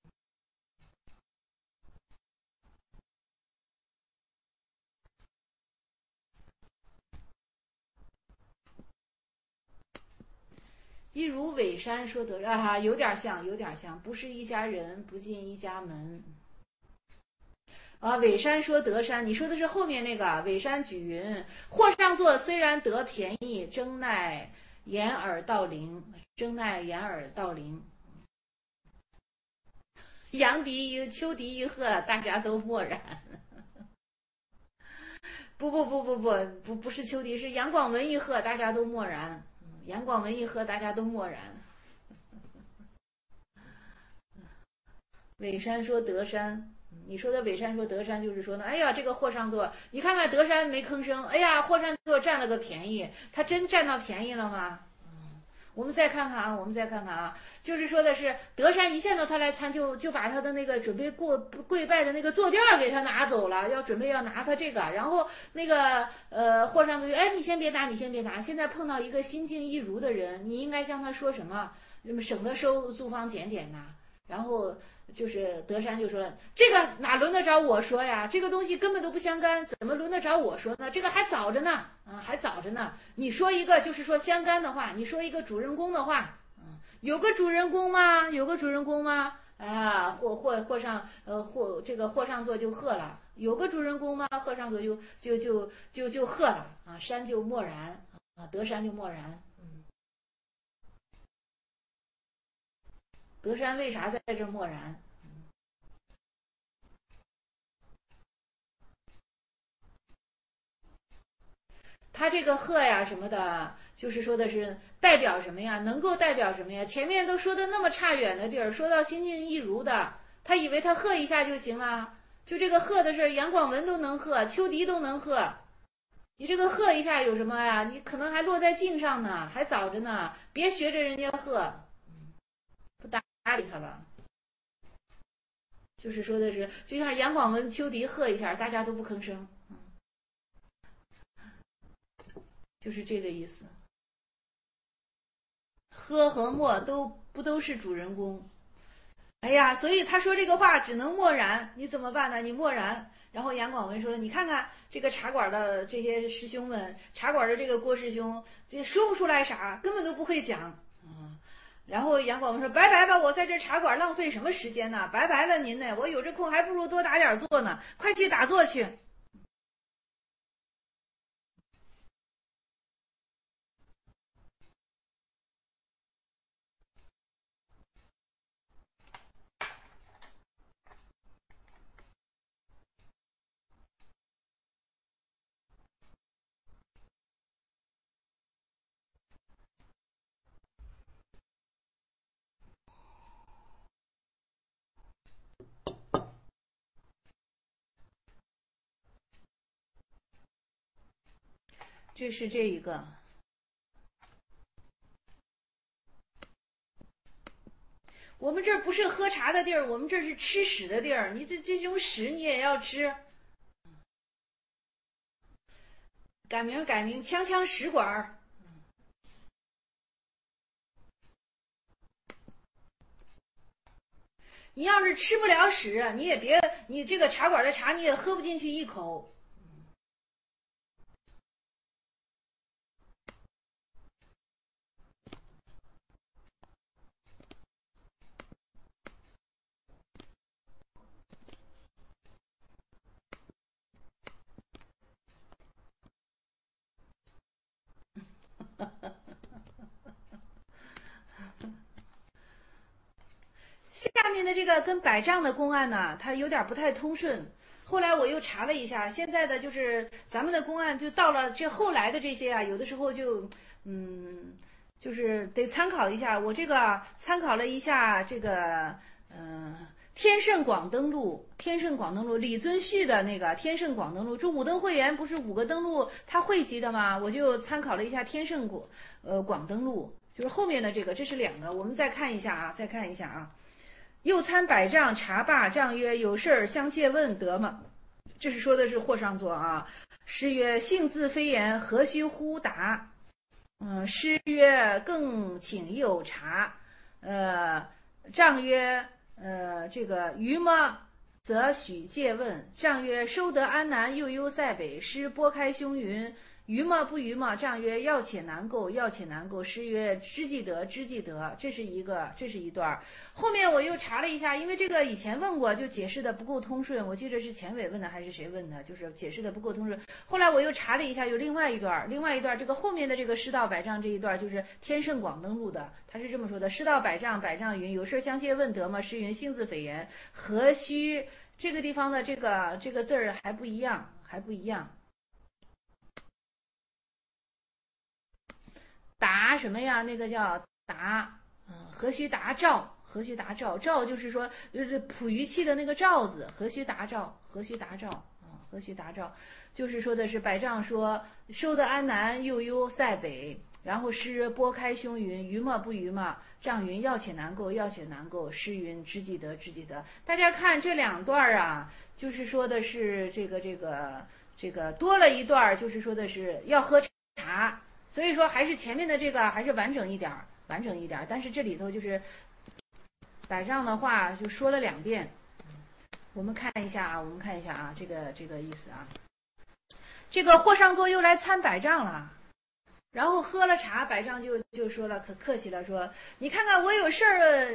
一如尾山说德啊哈，有点像，有点像，不是一家人，不进一家门。啊，尾山说德山，你说的是后面那个尾山举云，或上座虽然得便宜，争奈掩耳盗铃，争奈掩耳盗铃。杨迪一秋笛一喝，大家都默然。不不不不不不不是秋笛，是杨广文一喝，大家都默然。杨广文一喝，大家都默然。尾山说德山，你说的尾山说德山，就是说呢，哎呀，这个或上座，你看看德山没吭声，哎呀，或上座占了个便宜，他真占到便宜了吗？我们再看看啊，我们再看看啊，就是说的是德山一见到他来参，就就把他的那个准备过跪拜的那个坐垫给他拿走了，要准备要拿他这个，然后那个呃或上座就，哎，你先别拿，你先别拿，现在碰到一个心境一如的人，你应该向他说什么，那么省得收诸方检点呐。然后就是德山就说了，这个哪轮得着我说呀？这个东西根本都不相干，怎么轮得着我说呢？这个还早着呢，啊，还早着呢。你说一个就是说相干的话，你说一个主人公的话，嗯，有个主人公吗？有个主人公吗？ 啊，或或或上呃或这个或上座就喝了，有个主人公嘛，喝上座就就就就就喝了啊，山就默然啊，德山就默然。嗯，德山为啥在这默然？他这个鹤呀什么的，就是说的是代表什么呀？能够代表什么呀？前面都说的那么差远的地儿，说到心静一如的，他以为他喝一下就行了。就这个喝的事，杨广文都能喝，秋笛都能喝，你这个喝一下有什么呀？你可能还落在镜上呢，还早着呢，别学着人家喝，不搭理他了。就是说的是，就像杨广文、秋笛喝一下，大家都不吭声。就是这个意思。喝和默都不都是主人公。哎呀，所以他说这个话只能默然，你怎么办呢？你默然。然后杨广文说了：“你看看这个茶馆的这些师兄们，茶馆的这个郭师兄，这说不出来啥，根本都不会讲。”嗯。然后杨广文说：“拜拜吧，我在这茶馆浪费什么时间呢？拜拜了您呢，我有这空还不如多打点坐呢，快去打坐去。”这是这一个。我们这儿不是喝茶的地儿，我们这是吃屎的地儿。你这这种屎你也要吃？改名改名，锵锵屎馆儿。你要是吃不了屎，你也别，你这个茶馆的茶你也喝不进去一口。下面的这个跟百丈的公案呢，它有点不太通顺。后来我又查了一下，现在的就是咱们的公案，就到了这后来的这些啊，有的时候就嗯，就是得参考一下。我这个参考了一下这个嗯、呃，天圣广灯录，天圣广灯录李遵顼的那个天圣广灯录，这五灯会元不是五个灯录它汇集的吗？我就参考了一下天圣广呃广灯录，就是后面的这个，这是两个，我们再看一下啊，再看一下啊。又参百丈茶罢，丈曰：“有事儿相切问，得吗？”这是说的是或上座啊。诗曰：“性自非言，何须乎答？”嗯，诗曰：“更请有茶。”呃，丈曰：“呃，这个愚么？则许借问。”丈曰：“收得安南，又忧塞北。”诗拨开凶云。愚么不愚么？丈曰：“要且难够，要且难够。”诗曰：“知既得，知既得。”这是一个，这是一段。后面我又查了一下，因为这个以前问过，就解释的不够通顺。我记得是钱伟问的还是谁问的，就是解释的不够通顺。后来我又查了一下，有另外一段，另外一段这个后面的这个师道百丈这一段，就是天圣广灯录的，他是这么说的：师道百丈，百丈云：“有事相切问，得吗？”诗云：“性自非言，何须？”这个地方的这个这个字儿还不一样，还不一样。答什么呀？那个叫答，嗯，何须答赵？何须答赵？赵就是说，就是捕鱼器的那个赵字。何须答赵？何须答赵？啊，何须答赵？就是说的是百丈说收得安南，又忧塞北。然后诗拨开凶云，愚么不愚么？丈云：“要且难够，要且难够。”诗云：“知既得，知既得。”大家看这两段啊，就是说的是这个这个这个多了一段，就是说的是要喝茶。所以说还是前面的这个还是完整一点完整一点但是这里头就是百丈的话就说了两遍。我们看一下啊，我们看一下啊，这个这个意思啊。这个或上座又来参百丈了，然后喝了茶，百丈就就说了，可客气了，说：“你看看我有事儿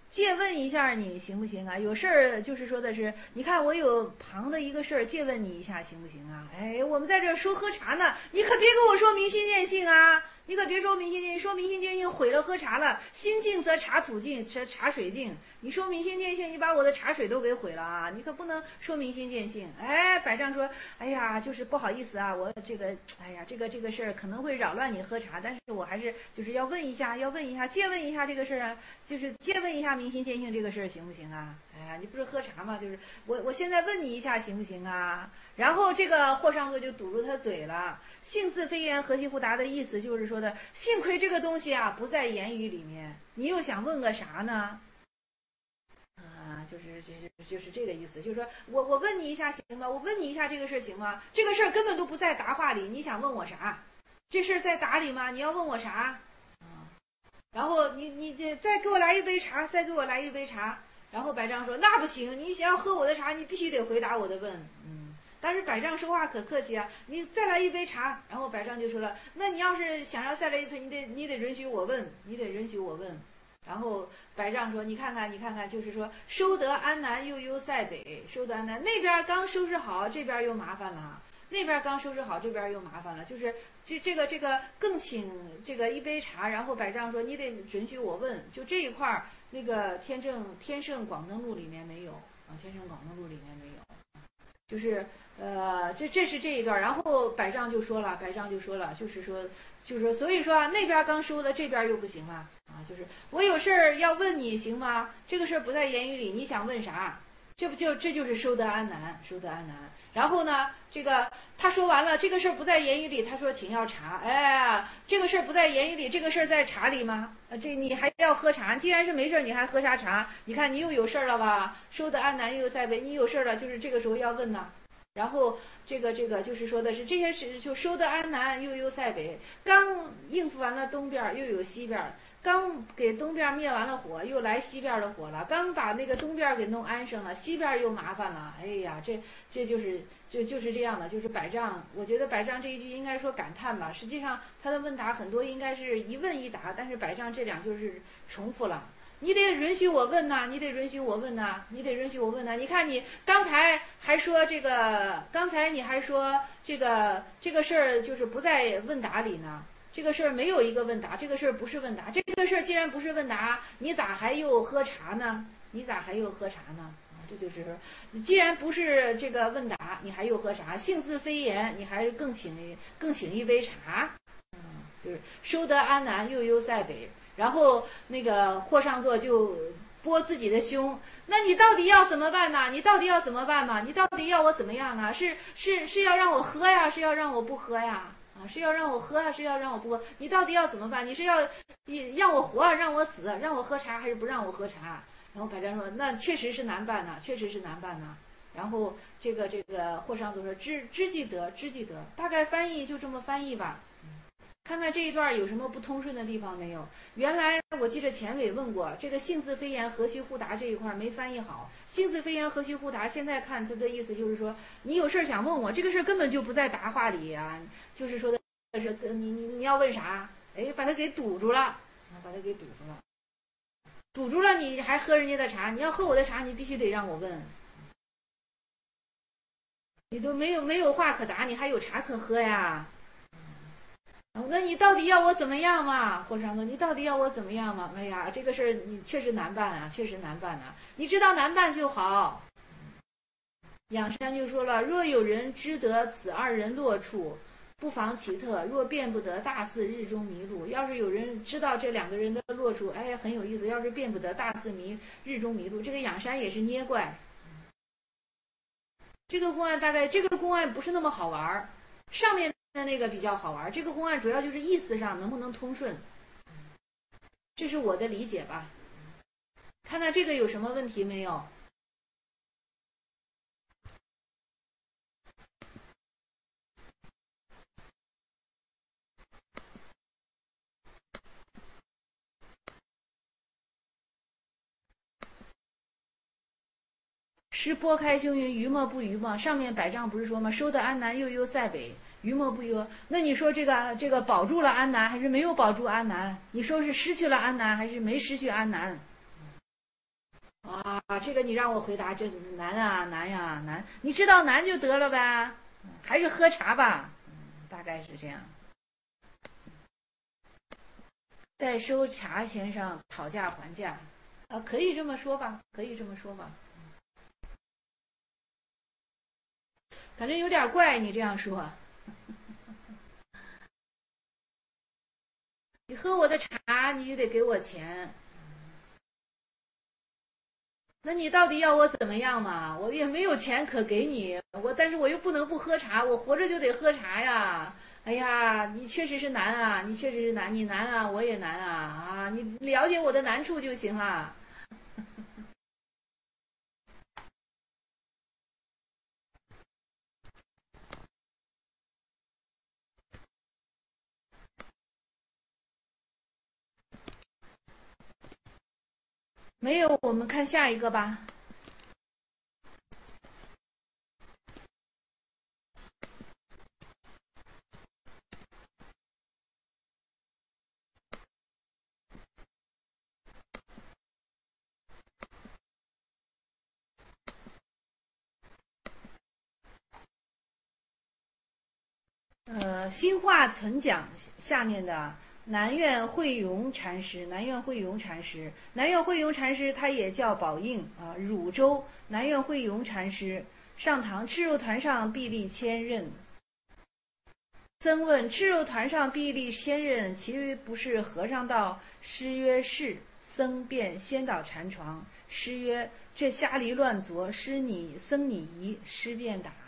借问一下你行不行啊？有事儿就是说的是，你看我有旁的一个事儿，借问你一下行不行啊？哎，我们在这儿说喝茶呢，你可别跟我说明心见性啊！你可别说明心见性，说明心见性毁了喝茶了。心静则茶土静，茶茶水静。你说明心见性，你把我的茶水都给毁了啊！你可不能说明心见性。哎，百丈说，哎呀，就是不好意思啊，我这个，哎呀，这个这个事儿可能会扰乱你喝茶，但是我还是就是要问一下，要问一下，借问一下这个事儿啊，就是借问一下明心见性这个事儿行不行啊？哎呀，你不是喝茶吗？就是我我现在问你一下行不行啊？然后这个霍尚座就堵住他嘴了。性自非言，何其乎答的意思就是说的，幸亏这个东西啊不在言语里面，你又想问个啥呢？啊，就是就是就是这个意思，就是说我我问你一下行吗？我问你一下这个事儿行吗？这个事儿根本都不在答话里，你想问我啥？这事儿在答里吗？你要问我啥？啊，然后你你这再给我来一杯茶，再给我来一杯茶。然后百丈说那不行，你想要喝我的茶，你必须得回答我的问。嗯，但是百丈说话可客气啊，你再来一杯茶。然后百丈就说了，那你要是想要再来一杯，你得你得允许我问，你得允许我问。然后百丈说，你看看你看看，就是说收得安南又忧塞北，收得安南那边刚收拾好，这边又麻烦了。那边刚收拾好，这边又麻烦了，就是就这个这个更请这个一杯茶，然后百丈说你得准许我问，就这一块儿那个天正天圣广灯录里面没有啊，天圣广灯录里面没有，就是呃这这是这一段，然后百丈就说了，百丈就说了，就是说就是说所以说那边刚收了，这边又不行了啊，就是我有事儿要问你行吗？这个事儿不在言语里，你想问啥？这不就这就是收得安南，收得安南。然后呢，这个他说完了，这个事儿不在言语里，他说请要茶。哎，这个事儿不在言语里，这个事儿在茶里吗？呃，这你还要喝茶？既然是没事儿，你还喝啥茶？你看你又有事儿了吧？收得安南又有塞北，你有事儿了，就是这个时候要问呢。然后这个这个就是说的是这些事，就收得安南又有塞北，刚应付完了东边，又有西边。刚给东边灭完了火，又来西边的火了。刚把那个东边给弄安生了，西边又麻烦了。哎呀，这这就是就就是这样的，就是百丈。我觉得百丈这一句应该说感叹吧，实际上他的问答很多应该是一问一答，但是百丈这两就是重复了。你得允许我问呐，你得允许我问呐，你得允许我问呐。你看你刚才还说这个，刚才你还说这个这个事儿就是不在问答里呢。这个事儿没有一个问答，这个事儿不是问答，这个事儿既然不是问答，你咋还又喝茶呢？你咋还又喝茶呢？啊，这就是说，你既然不是这个问答，你还又喝茶？性自非言，你还是更请更请一杯茶？嗯，就是收得安南又忧塞北。然后那个霍尚座就拨自己的胸，那你到底要怎么办呢？你到底要怎么办嘛？你到底要我怎么样啊？是是是要让我喝呀？是要让我不喝呀？啊，是要让我喝还是要让我不喝？你到底要怎么办？你是要让我活让我死，让我喝茶还是不让我喝茶？然后百丈说，那确实是难办呐，确实是难办呐。然后这个这个霍尚座说，知知既得，知既得，大概翻译就这么翻译吧。看看这一段有什么不通顺的地方没有？原来我记着钱伟问过，这个性自非言，何须乎答这一块没翻译好。性自非言，何须乎答？现在看他的意思就是说，你有事想问我，这个事根本就不在答话里啊，就是说的是你你你要问啥？哎，把他给堵住了，把他给堵住了，堵住了，你还喝人家的茶？你要喝我的茶，你必须得让我问。你都没有没有话可答，你还有茶可喝呀？那你到底要我怎么样嘛？霍尚座，你到底要我怎么样嘛？哎呀，这个事儿你确实难办啊，确实难办啊。你知道难办就好。仰山就说了，若有人知得此二人落处，不妨奇特；若辨不得，大似日中迷路。要是有人知道这两个人的落处，哎，很有意思。要是辨不得，大似迷日中迷路。这个仰山也是捏怪。这个公案大概这个公案不是那么好玩，上面的那个比较好玩，这个公案主要就是意思上能不能通顺，这是我的理解吧。看看这个有什么问题没有？是拨开凶云，余莫不余吗？上面百丈不是说吗？收得安南又忧塞北，余莫不忧。那你说这个这个保住了安南，还是没有保住安南？你说是失去了安南，还是没失去安南？ 啊，这个你让我回答，这难啊，难呀，难。你知道难就得了呗，还是喝茶吧，大概是这样。在收茶钱上讨价还价，啊，可以这么说吧，可以这么说吧。反正有点怪，你这样说。你喝我的茶，你就得给我钱。那你到底要我怎么样嘛？我也没有钱可给你，我但是我又不能不喝茶，我活着就得喝茶呀。哎呀，你确实是难啊，你确实是难，你难啊，我也难啊啊！你了解我的难处就行了。没有，我们看下一个吧。呃，新化存讲下面的南苑慧荣禅师，南苑慧荣禅师，南苑慧荣禅师他也叫宝应啊，汝州南苑慧荣禅师上堂，赤肉团上臂力千仞。僧问：赤肉团上臂力千仞，其不是和尚道？师曰：是。僧便先倒禅床。师曰：这瞎离乱琢，师你僧你疑。师便打。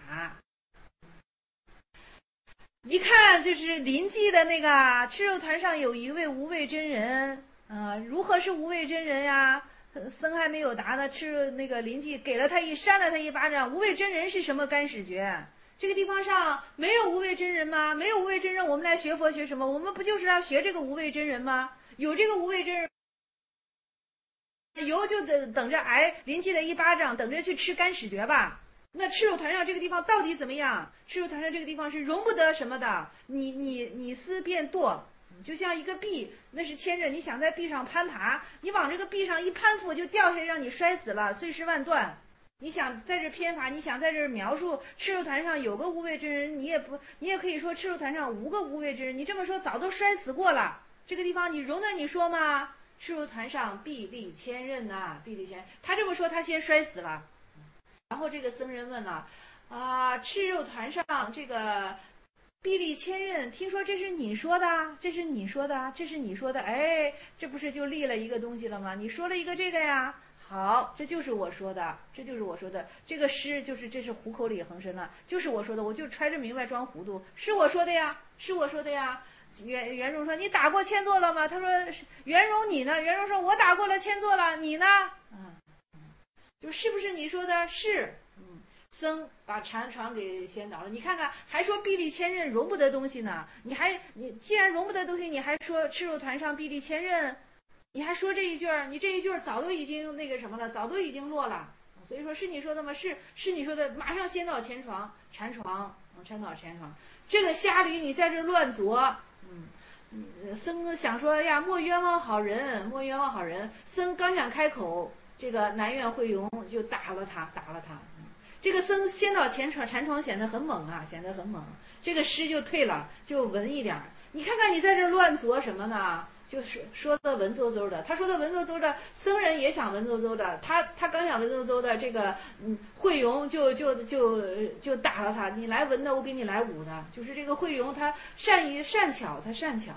一看就是临济的那个赤肉团上有一位无畏真人，啊、呃，如何是无畏真人呀？僧还没有答呢，赤那个临济给了他一扇了他一巴掌。无畏真人是什么干始觉？这个地方上没有无畏真人吗？没有无畏真人，我们来学佛学什么？我们不就是要学这个无畏真人吗？有这个无畏真人，有就等等着挨临济的一巴掌，等着去吃干始觉吧。那赤肉团上这个地方到底怎么样？赤肉团上这个地方是容不得什么的，你你你思变堕，就像一个壁，那是牵着你想在壁上攀爬，你往这个壁上一攀附就掉下来，让你摔死了，碎尸万段。你想在这偏法，你想在这描述赤肉团上有个无畏真人，你也不，你也可以说赤肉团上无个无畏真人，你这么说早都摔死过了。这个地方你容得你说吗？赤肉团上臂力千仞呐，臂力千仞，他这么说，他先摔死了。然后这个僧人问了，啊，赤肉团上这个臂力千仞，听说这是你说的，这是你说的，这是你说的，哎，这不是就立了一个东西了吗？你说了一个这个呀，好，这就是我说的，这就是我说的，这个诗就是这是虎口里横生了，就是我说的，我就揣着明白装糊涂，是我说的呀，是我说的呀。袁袁荣说：“你打过千座了吗？”他说：“袁荣你呢？”袁荣说：“我打过了千座了，你呢？”嗯。就是不是你说的是，嗯，僧把禅床给掀倒了。你看看，还说臂力千仞容不得东西呢，你还你既然容不得东西，你还说赤肉团上臂力千仞，你还说这一句儿，你这一句儿早都已经那个什么了，早都已经落了。所以说是你说的吗？是是你说的，马上掀倒前床禅床，禅倒禅床。这个瞎驴你在这乱琢，嗯。嗯，僧想说呀，莫冤枉好人，莫冤枉好人。僧刚想开口，这个南苑慧荣就打了他，打了他。这个僧先到前床禅床显得很猛啊，显得很猛。这个诗就退了，就文一点。你看看你在这乱琢什么呢？就是说的文绉绉的，他说的文绉绉的，僧人也想文绉绉的，他他刚想文绉绉的，这个嗯慧荣就就就就打了他，你来文的，我给你来武的，就是这个慧荣他善于善巧，他善巧，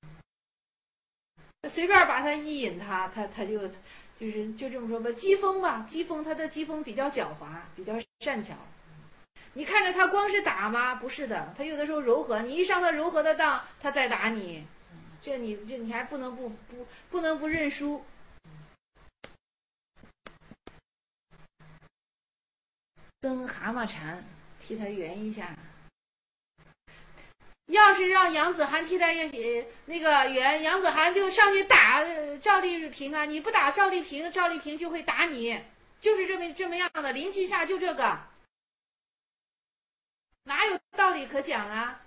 随便把他一引他，他他就就是就这么说吧，机锋吧，机锋他的机锋比较狡猾，比较善巧。你看着他光是打吗？不是的，他有的时候柔和，你一上他柔和的当，他再打你。这你这你还不能不不不能不认输。蹬蛤蟆蝉，替他圆一下。要是让杨子涵替代那个圆，杨子涵就上去打赵丽萍啊！你不打赵丽萍，赵丽萍就会打你，就是这么这么样的。临期下就这个，哪有道理可讲啊？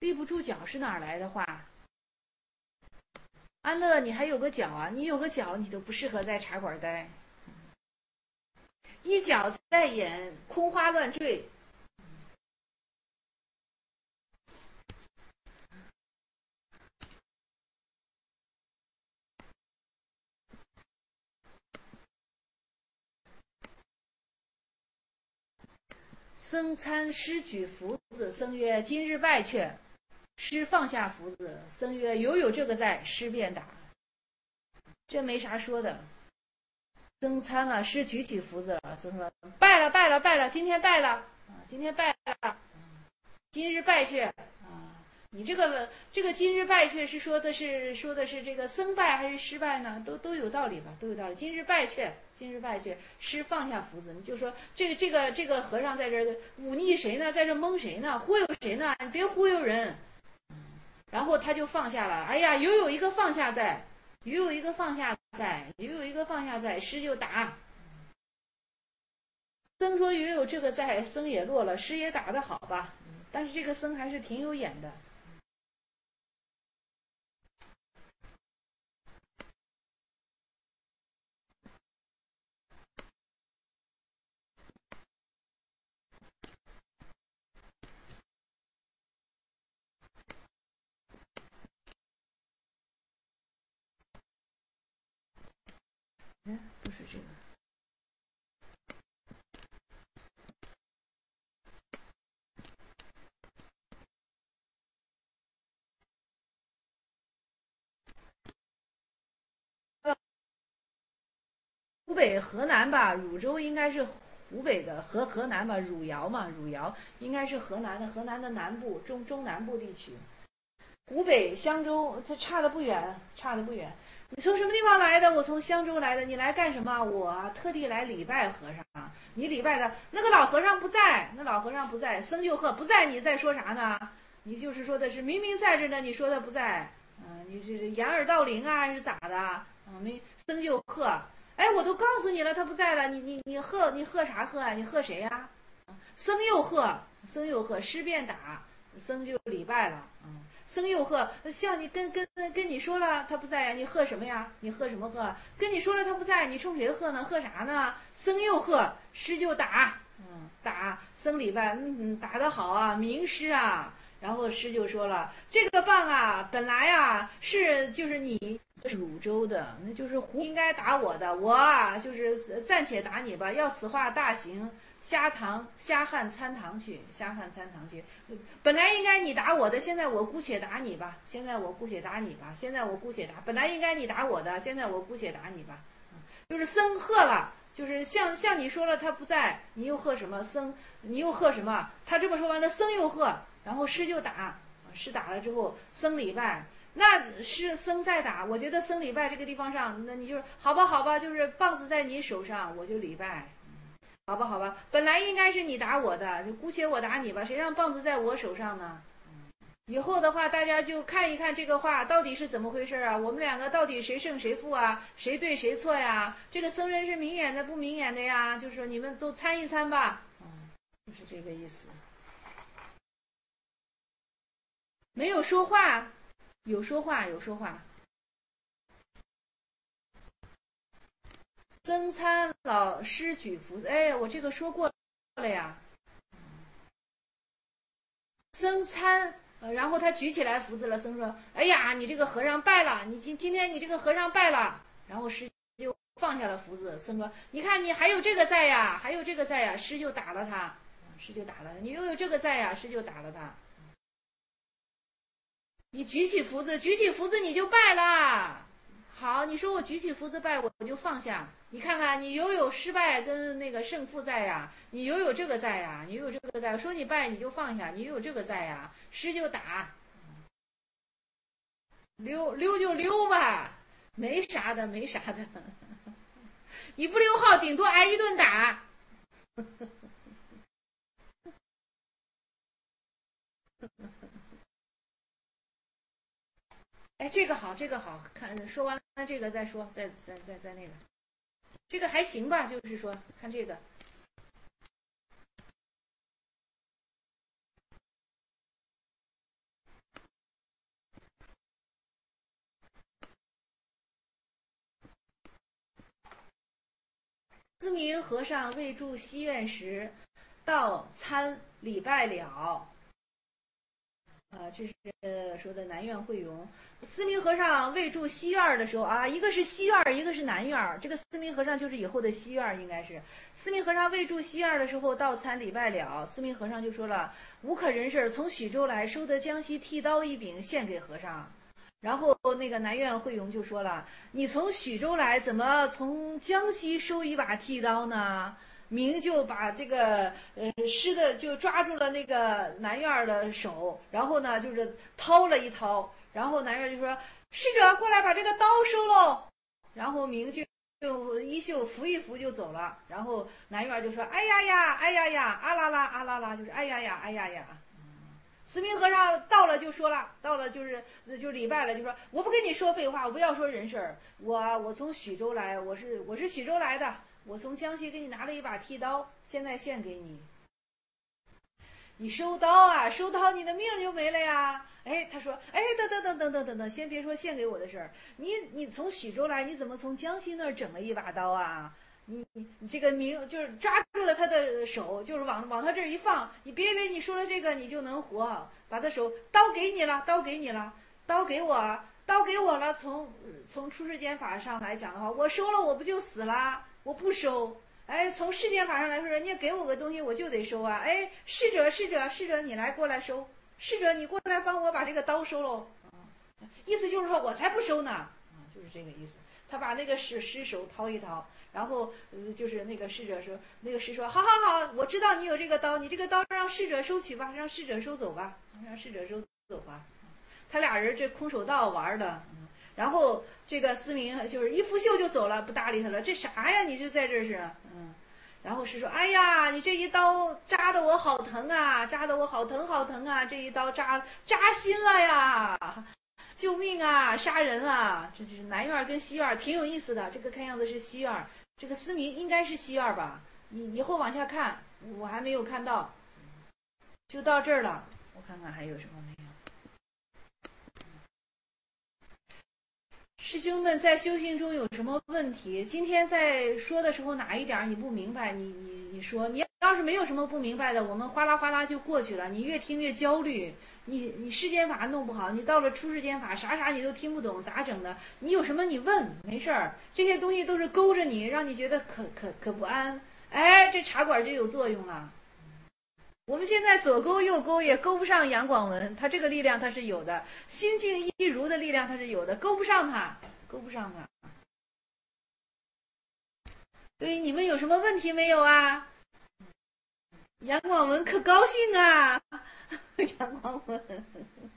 立不住脚是哪儿来的话？安乐，你还有个脚啊？你有个脚，你都不适合在茶馆待。一脚在眼，空花乱坠。僧参师举福子，僧曰：“今日败却。”师放下福子，僧曰：“犹有这个在。”师便打。这没啥说的。僧参了，师举起福子了，僧说：“败了，败了，败了，今天败了啊！今天败了，今日败却啊！你这个这个今日败却是说的是说的是这个僧败还是师败呢？都都有道理吧？都有道理。今日败却，今日败却，师放下福子，你就说这个这个这个和尚在这忤逆谁呢？在这蒙谁呢？忽悠谁呢？你别忽悠人。然后他就放下了。哎呀，犹有一个放下在，犹有一个放下在，犹有一个放下在，师就打。僧说犹有这个在，僧也落了，师也打得好吧？但是这个僧还是挺有眼的。嗯，不是这个。湖北、河南吧，汝州应该是湖北的，河河南吧，汝窑嘛，汝窑应该是河南的，河南的南部，中中南部地区。湖北襄州，它差的不远，差的不远。你从什么地方来的？我从襄州来的。你来干什么？我特地来礼拜和尚。你礼拜的那个老和尚不在，那老和尚不在。僧就喝不在，你在说啥呢？你就是说的是明明在这呢，你说他不在，嗯、呃，你是掩耳盗铃啊，还是咋的？啊、嗯，没僧就喝。哎，我都告诉你了，他不在了，你你你喝你喝啥喝啊？你喝谁呀、啊？僧又喝，僧又喝，师便打，僧就礼拜了。嗯，僧又喝，像你跟跟跟你说了他不在呀，你喝什么呀？你喝什么喝？跟你说了他不在，你冲谁喝呢？喝啥呢？僧又喝，师就打，嗯，打僧礼拜，嗯，打得好啊，名师啊。然后师就说了，这个棒啊，本来啊是就是你。汝州的，那就是胡应该打我的，我啊就是暂且打你吧。要此话大行，虾堂虾汉参堂去，虾汉参堂去。本来应该你打我的，现在我姑且打你吧。现在我姑且打你吧。现在我姑且打，本来应该你打我的，现在我姑且打你吧。就是僧喝了，就是像像你说了他不在，你又喝什么？僧你又喝什么？他这么说完了，僧又喝，然后师就打，师打了之后，僧礼拜。那是僧在打，我觉得僧礼拜这个地方上，那你就是好吧，好吧，就是棒子在你手上，我就礼拜，好吧，好吧，本来应该是你打我的，就姑且我打你吧，谁让棒子在我手上呢？以后的话，大家就看一看这个话到底是怎么回事啊？我们两个到底谁胜谁负啊？谁对谁错呀？这个僧人是明眼的不明眼的呀？就是说你们都参一参吧，嗯，就是这个意思。没有说话。有说话，有说话。僧参老师举福子，哎，我这个说过了呀。僧参，呃，然后他举起来福子了。僧说：“哎呀，你这个和尚败了，你今今天你这个和尚败了。”然后师就放下了福子。僧说：“你看你还有这个在呀，还有这个在呀。”师就打了他，师就打了他。你又有这个在呀，师就打了他。你举起福子，举起福子你就败了。好，你说我举起福子败，我就放下。你看看，你犹有失败跟那个胜负在呀，你犹有这个在呀，你犹有这个在。说你败你就放下，你犹有这个在呀，失就打，溜溜就溜吧，没啥的，没啥的。你不溜号，顶多挨一顿打。哎，这个好，这个好看。说完了这个再说，再再再再那个，这个还行吧。就是说，看这个， 思明和尚未住西院时，到参礼拜了。啊，这是说的南院慧容。思明和尚未住西院的时候啊，一个是西院，一个是南院。这个思明和尚就是以后的西院，应该是思明和尚未住西院的时候，到参礼拜了。思明和尚就说了：“无可人事，从许州来，收得江西剃刀一柄，献给和尚。”然后那个南院慧容就说了：“你从许州来，怎么从江西收一把剃刀呢？”明就把这个呃施的就抓住了那个南院的手，然后呢就是掏了一掏，然后南院就说：“侍者过来把这个刀收喽。”然后明就就衣袖扶一扶就走了，然后南院就说：“哎呀呀，哎呀呀，啊啦啦啊啦啦，就是哎呀呀，哎呀呀。”思明和尚到了就说了，到了就是就礼拜了，就说：“我不跟你说废话，我不要说人事儿，我我从许州来，我是我是许州来的。”我从江西给你拿了一把剃刀，现在献给你。你收刀啊，收刀你的命就没了呀！哎，他说，哎，等等等等等等等，先别说献给我的事儿，你你从许州来，你怎么从江西那儿整了一把刀啊？你你你这个明就是抓住了他的手，就是往往他这儿一放，你别以为你说了这个你就能活，把他手刀给你了，刀给你了，刀给我，刀给我了。从从出世间法上来讲的话，我收了我不就死了？我不收，哎，从世间法上来说，人家给我个东西，我就得收啊！哎，侍者，侍者，侍者，你来过来收，侍者，你过来帮我把这个刀收喽。啊，意思就是说我才不收呢，啊，就是这个意思。他把那个尸尸首掏一掏，然后呃，就是那个侍者说，那个尸说，好好好，我知道你有这个刀，你这个刀让侍者收取吧，让侍者收走吧，让侍者收走吧。他俩人这空手道玩的。嗯，然后这个思明就是一拂袖就走了，不搭理他了。这啥呀？你就在这是，嗯。然后是说，哎呀，你这一刀扎的我好疼啊，扎的我好疼好疼啊，这一刀扎扎心了呀，救命啊，杀人啊！这就是南院跟西院挺有意思的。这个看样子是西院，这个思明应该是西院吧？你以后往下看，我还没有看到，就到这儿了。我看看还有什么没有。师兄们在修行中有什么问题？今天在说的时候哪一点你不明白？你你你说，你要是没有什么不明白的，我们哗啦哗啦就过去了。你越听越焦虑，你你世间法弄不好，你到了出世间法，啥啥你都听不懂，咋整的？你有什么你问，没事儿。这些东西都是勾着你，让你觉得可可可不安。哎，这茶馆就有作用了。我们现在左勾右勾也勾不上杨广文，他这个力量他是有的，心静一如的力量他是有的，勾不上他，勾不上他。对，你们有什么问题没有啊？杨广文可高兴啊，杨广文，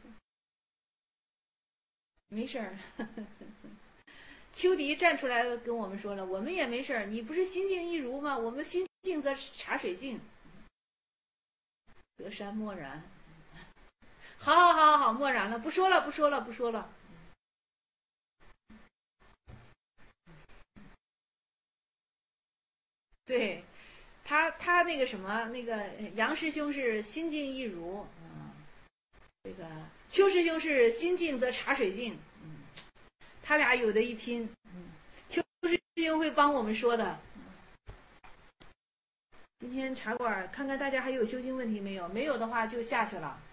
没事儿。秋迪站出来跟我们说了，我们也没事儿，你不是心静一如吗？我们心静则茶水静。隔山漠然，好好好好好，漠然了，不说了，不说了，不说了。对，他他那个什么，那个杨师兄是心静一如，嗯，这个邱师兄是心静则茶水静，嗯，他俩有的一拼，嗯，邱师兄会帮我们说的。今天茶馆看看大家还有修行问题没有？没有的话就下去了。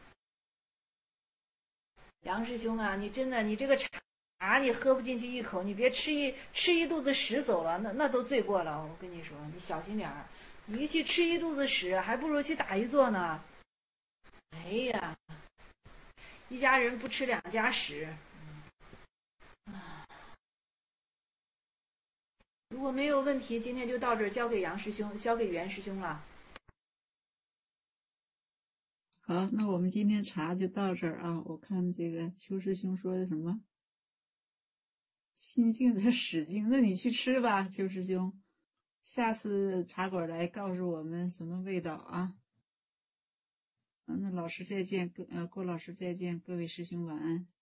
杨师兄啊，你真的你这个茶你喝不进去一口，你别吃一吃一肚子屎走了，那那都罪过了。我跟你说，你小心点儿。你一去吃一肚子屎，还不如去打一座呢。哎呀，一家人不吃两家屎。如果没有问题，今天就到这儿，交给杨师兄，交给袁师兄了。 好，那我们今天茶就到这儿啊。我看这个邱师兄说的什么心静则使静，那你去吃吧，邱师兄。下次茶馆来告诉我们什么味道啊？那老师再见，各呃郭老师再见，各位师兄晚安。